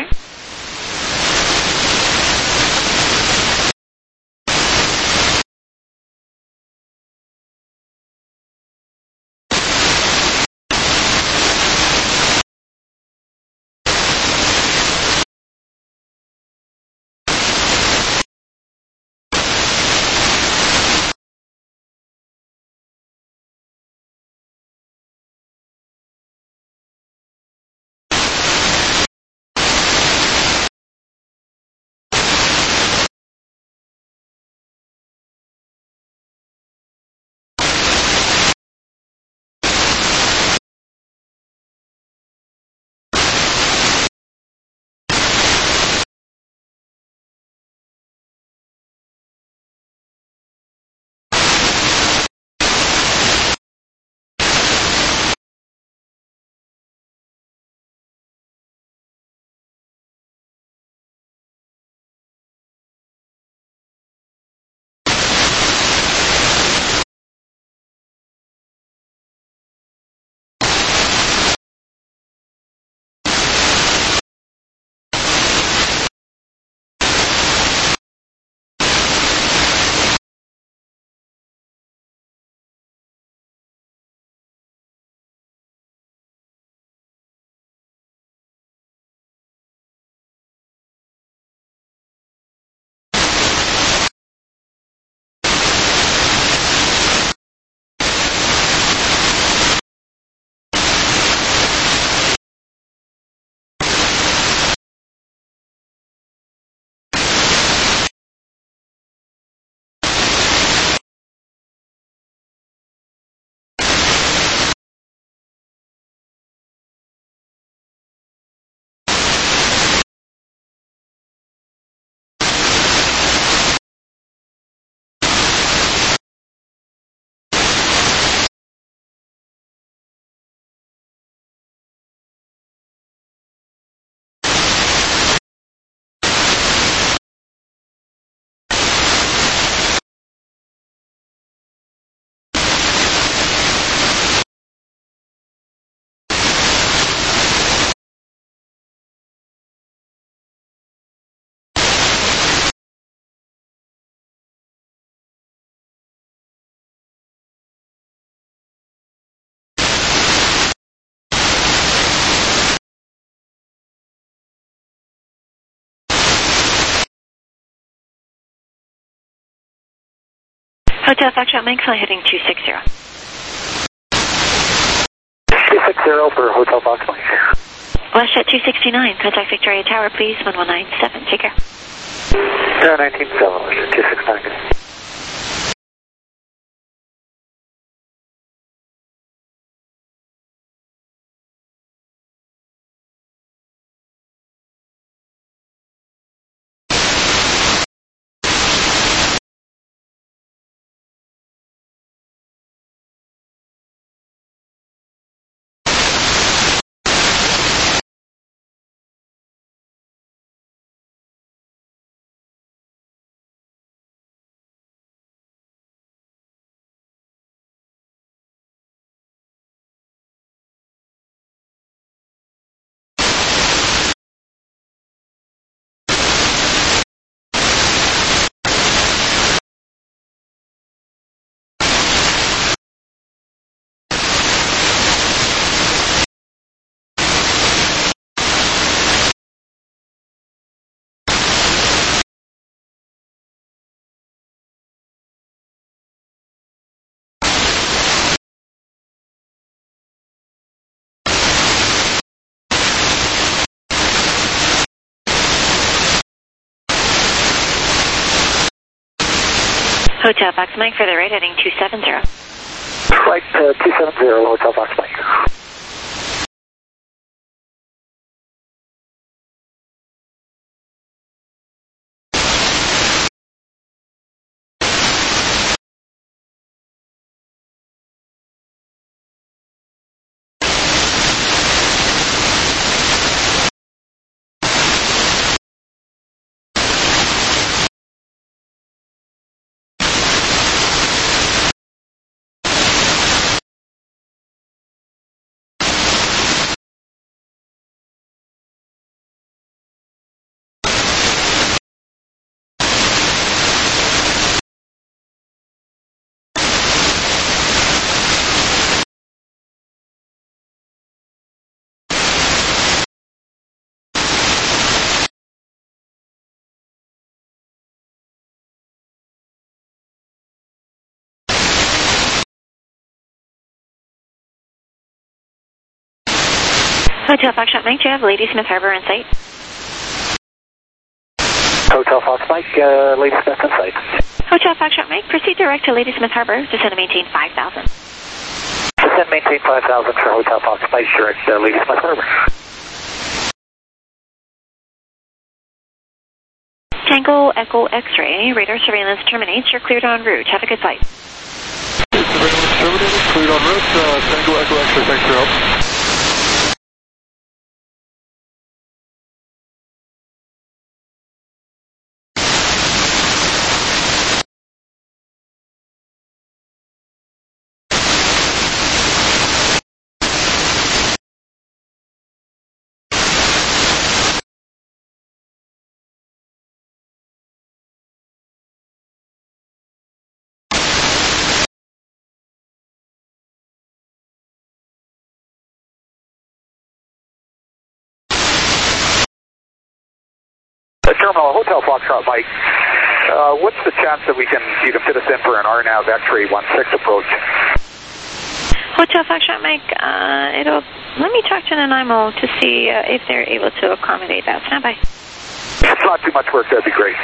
Hotel Foxtrot Mike, fly heading two six zero. two six zero for Hotel Fox Mike. WestJet two sixty-nine, contact Victoria Tower, please, one one nine seven. Take care. Tower nineteen seven, two six nine. Hotel Fox Mike for the right heading two seven zero. Flight uh, two seven zero, Hotel Fox Mike. Hotel Foxtrot Mike, do you have Ladysmith Harbor in sight? Hotel Fox Mike, uh, Ladysmith in sight. Hotel Foxtrot Mike, proceed direct to Ladysmith Harbor, descend and maintain five thousand. Descend maintain five thousand for Hotel Fox Mike, direct uh, Ladysmith Harbor. Tango Echo X-ray, radar surveillance terminates, you're cleared en route. Have a good flight. Surveillance terminated, cleared en route, uh, Tango Echo X-ray, thanks for your help. Terminal, Hotel Foxtrot Mike, uh, what's the chance that we can, you can fit us in for an R NAV X-ray one six approach? Hotel Foxtrot Mike, uh, it'll, let me talk to Nanaimo to see uh, if they're able to accommodate that. Stand by. If it's not too much work, that'd be great.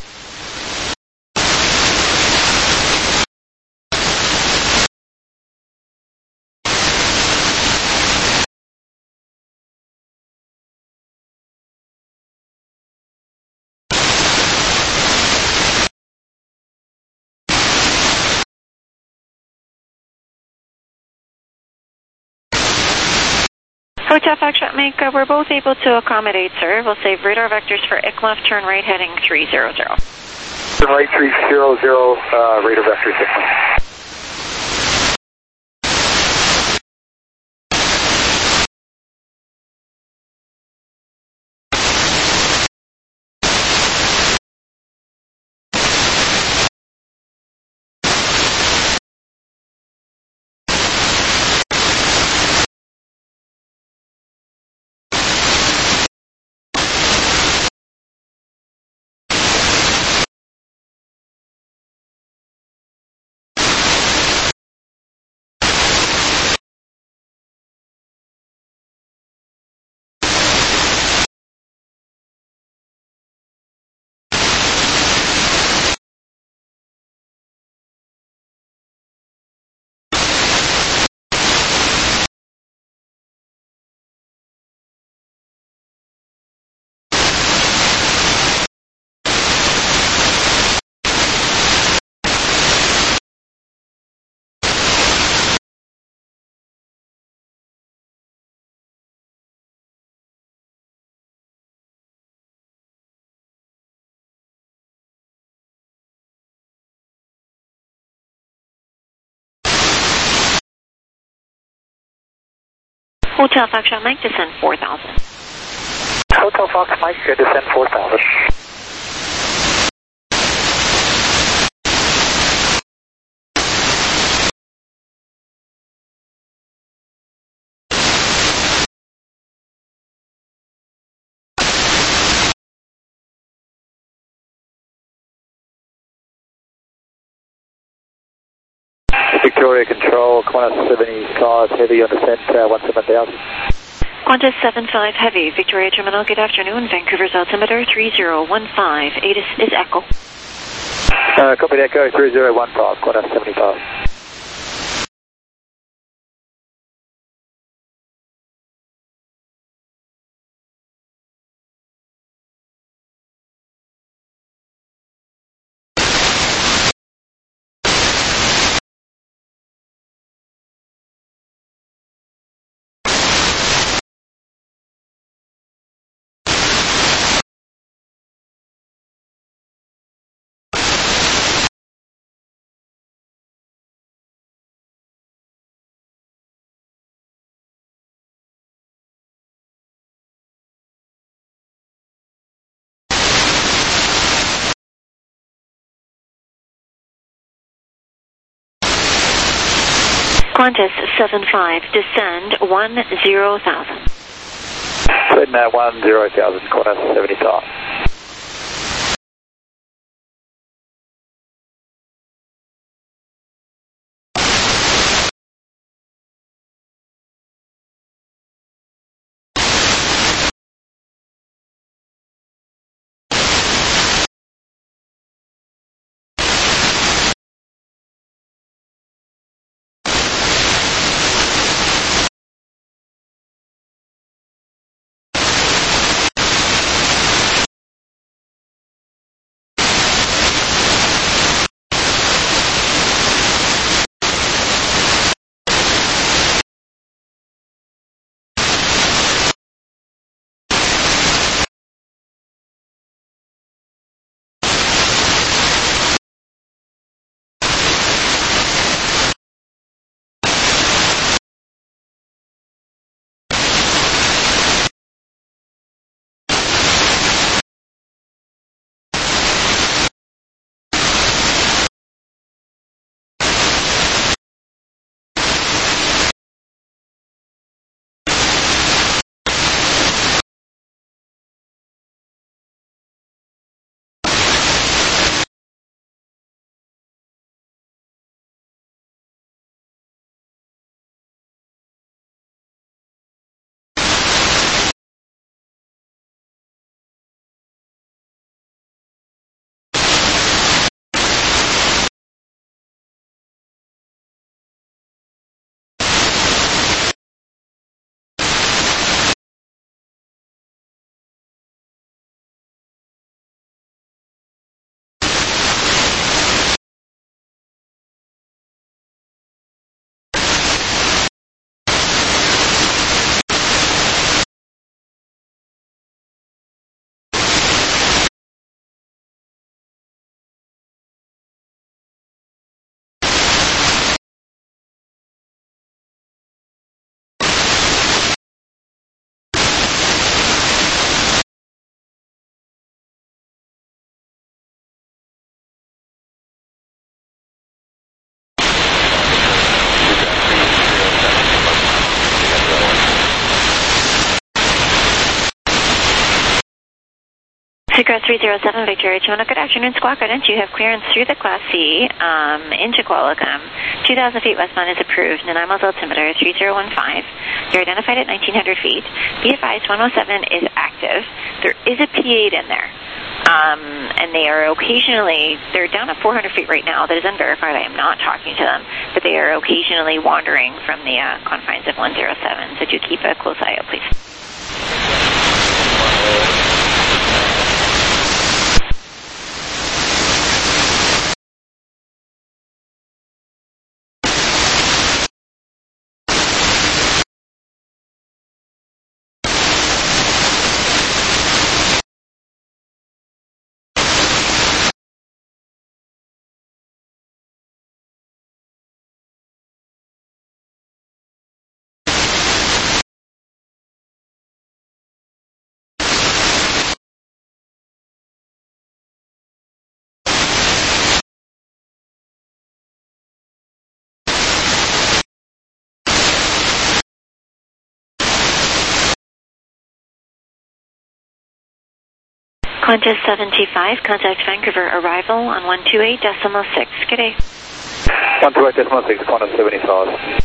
Hotel Foxtrot Mike, uh, we're both able to accommodate, sir. We'll save radar vectors for I C M F, turn right heading three zero zero. Turn right three zero zero, uh, radar vectors I C M F. Hotel Foxtrot Mike, descend four thousand. Hotel Fox Mike, descend four thousand. Victoria Control, Qantas seventy-five Heavy on descent, uh, one seven thousand. Qantas seven five Heavy, Victoria Terminal, good afternoon. Vancouver's altimeter three zero one five, ATIS is Echo. Uh, copy Echo, three zero one five, Qantas seventy-five. Qantas seven five, descend one zero thousand. Descend uh, one zero thousand, Qantas seventy-five. Seacrest three zero seven, Victoria Toronto. Good afternoon, Squawk Island. You have clearance through the Class C um, into Qualicum. two thousand feet westbound is approved. Nanaimo's altimeter three zero one five. You're identified at nineteen hundred feet. Be advised, one oh seven is active. There is a P eight in there. Um, and they are occasionally, they're down at four hundred feet right now. That is unverified. I am not talking to them. But they are occasionally wandering from the uh, confines of one oh seven. So do keep a close eye out, please. Qantas seventy-five, contact Vancouver, arrival on one two eight decimal six. Good day. one two eight decimal six, Qantas seventy-five.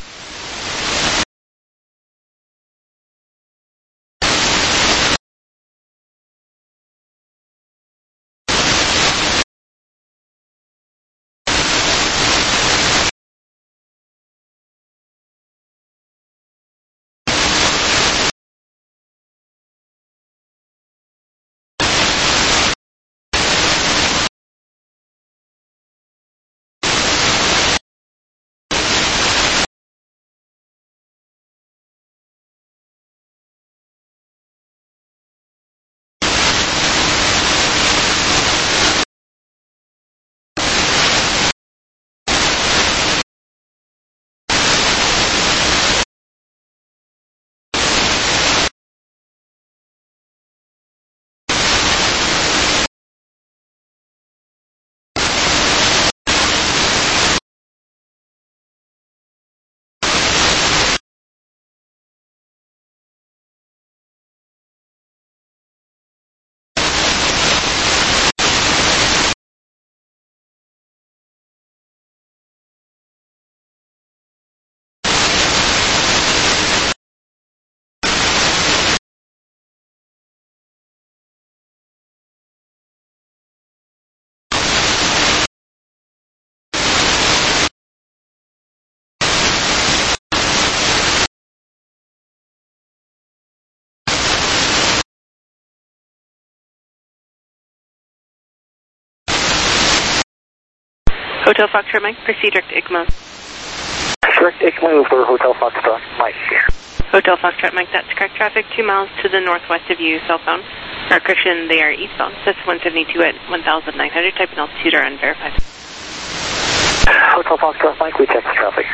Hotel Foxtrot Mike, proceed direct to I C M O. Direct I C M O for Hotel Foxtrot Mike. Hotel Foxtrot Mike, that's correct. Traffic two miles to the northwest of you, cell phone. Or correction, they are eastbound. That's one seventy-two at one thousand nine hundred. Type in altitude are unverified. Hotel Foxtrot Mike, we check the traffic.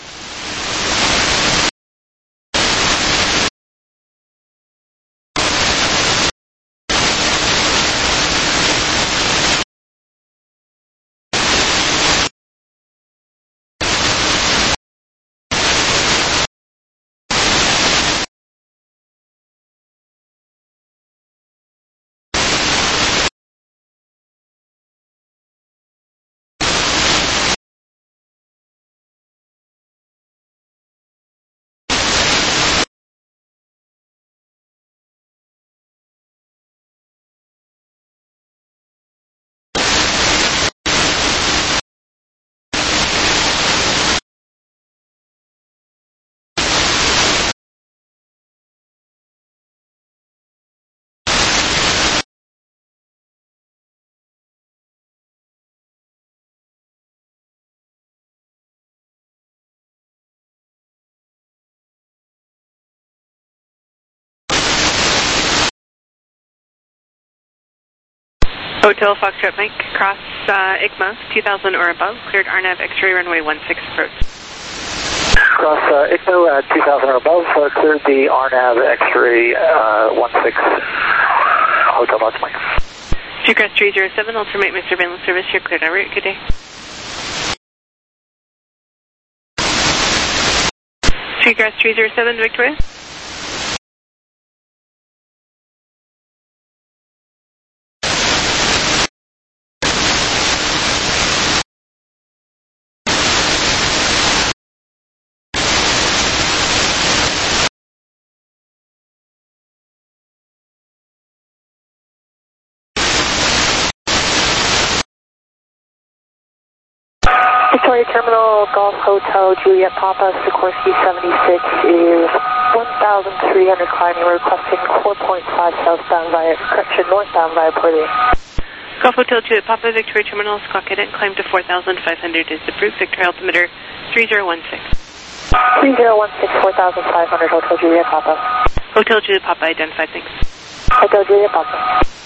Hotel Foxtrot Mike, cross uh, I C M O, two thousand or above, cleared R N A V X-ray runway one six approach. Cross uh, I C M O at two thousand or above, uh, cleared the R N A V X-ray uh, one six, Hotel Foxtrot Mike. Seacrest three zero seven, ultimate surveillance service, you're cleared en route, good day. Seacrest three zero seven, Victoria. Victoria Terminal, Golf Hotel, Juliet Papa, Sikorsky seventy-six is one thousand three hundred climbing, requesting four point five southbound via, correction, northbound via Port A. Golf Hotel, Juliet Papa, Victoria Terminal, squawk it in, climb to four thousand five hundred is approved, Victoria altimeter three zero one six. three zero one six, four thousand five hundred, Hotel Juliet Papa. Hotel Juliet Papa, identified, thanks. Hotel Juliet Papa.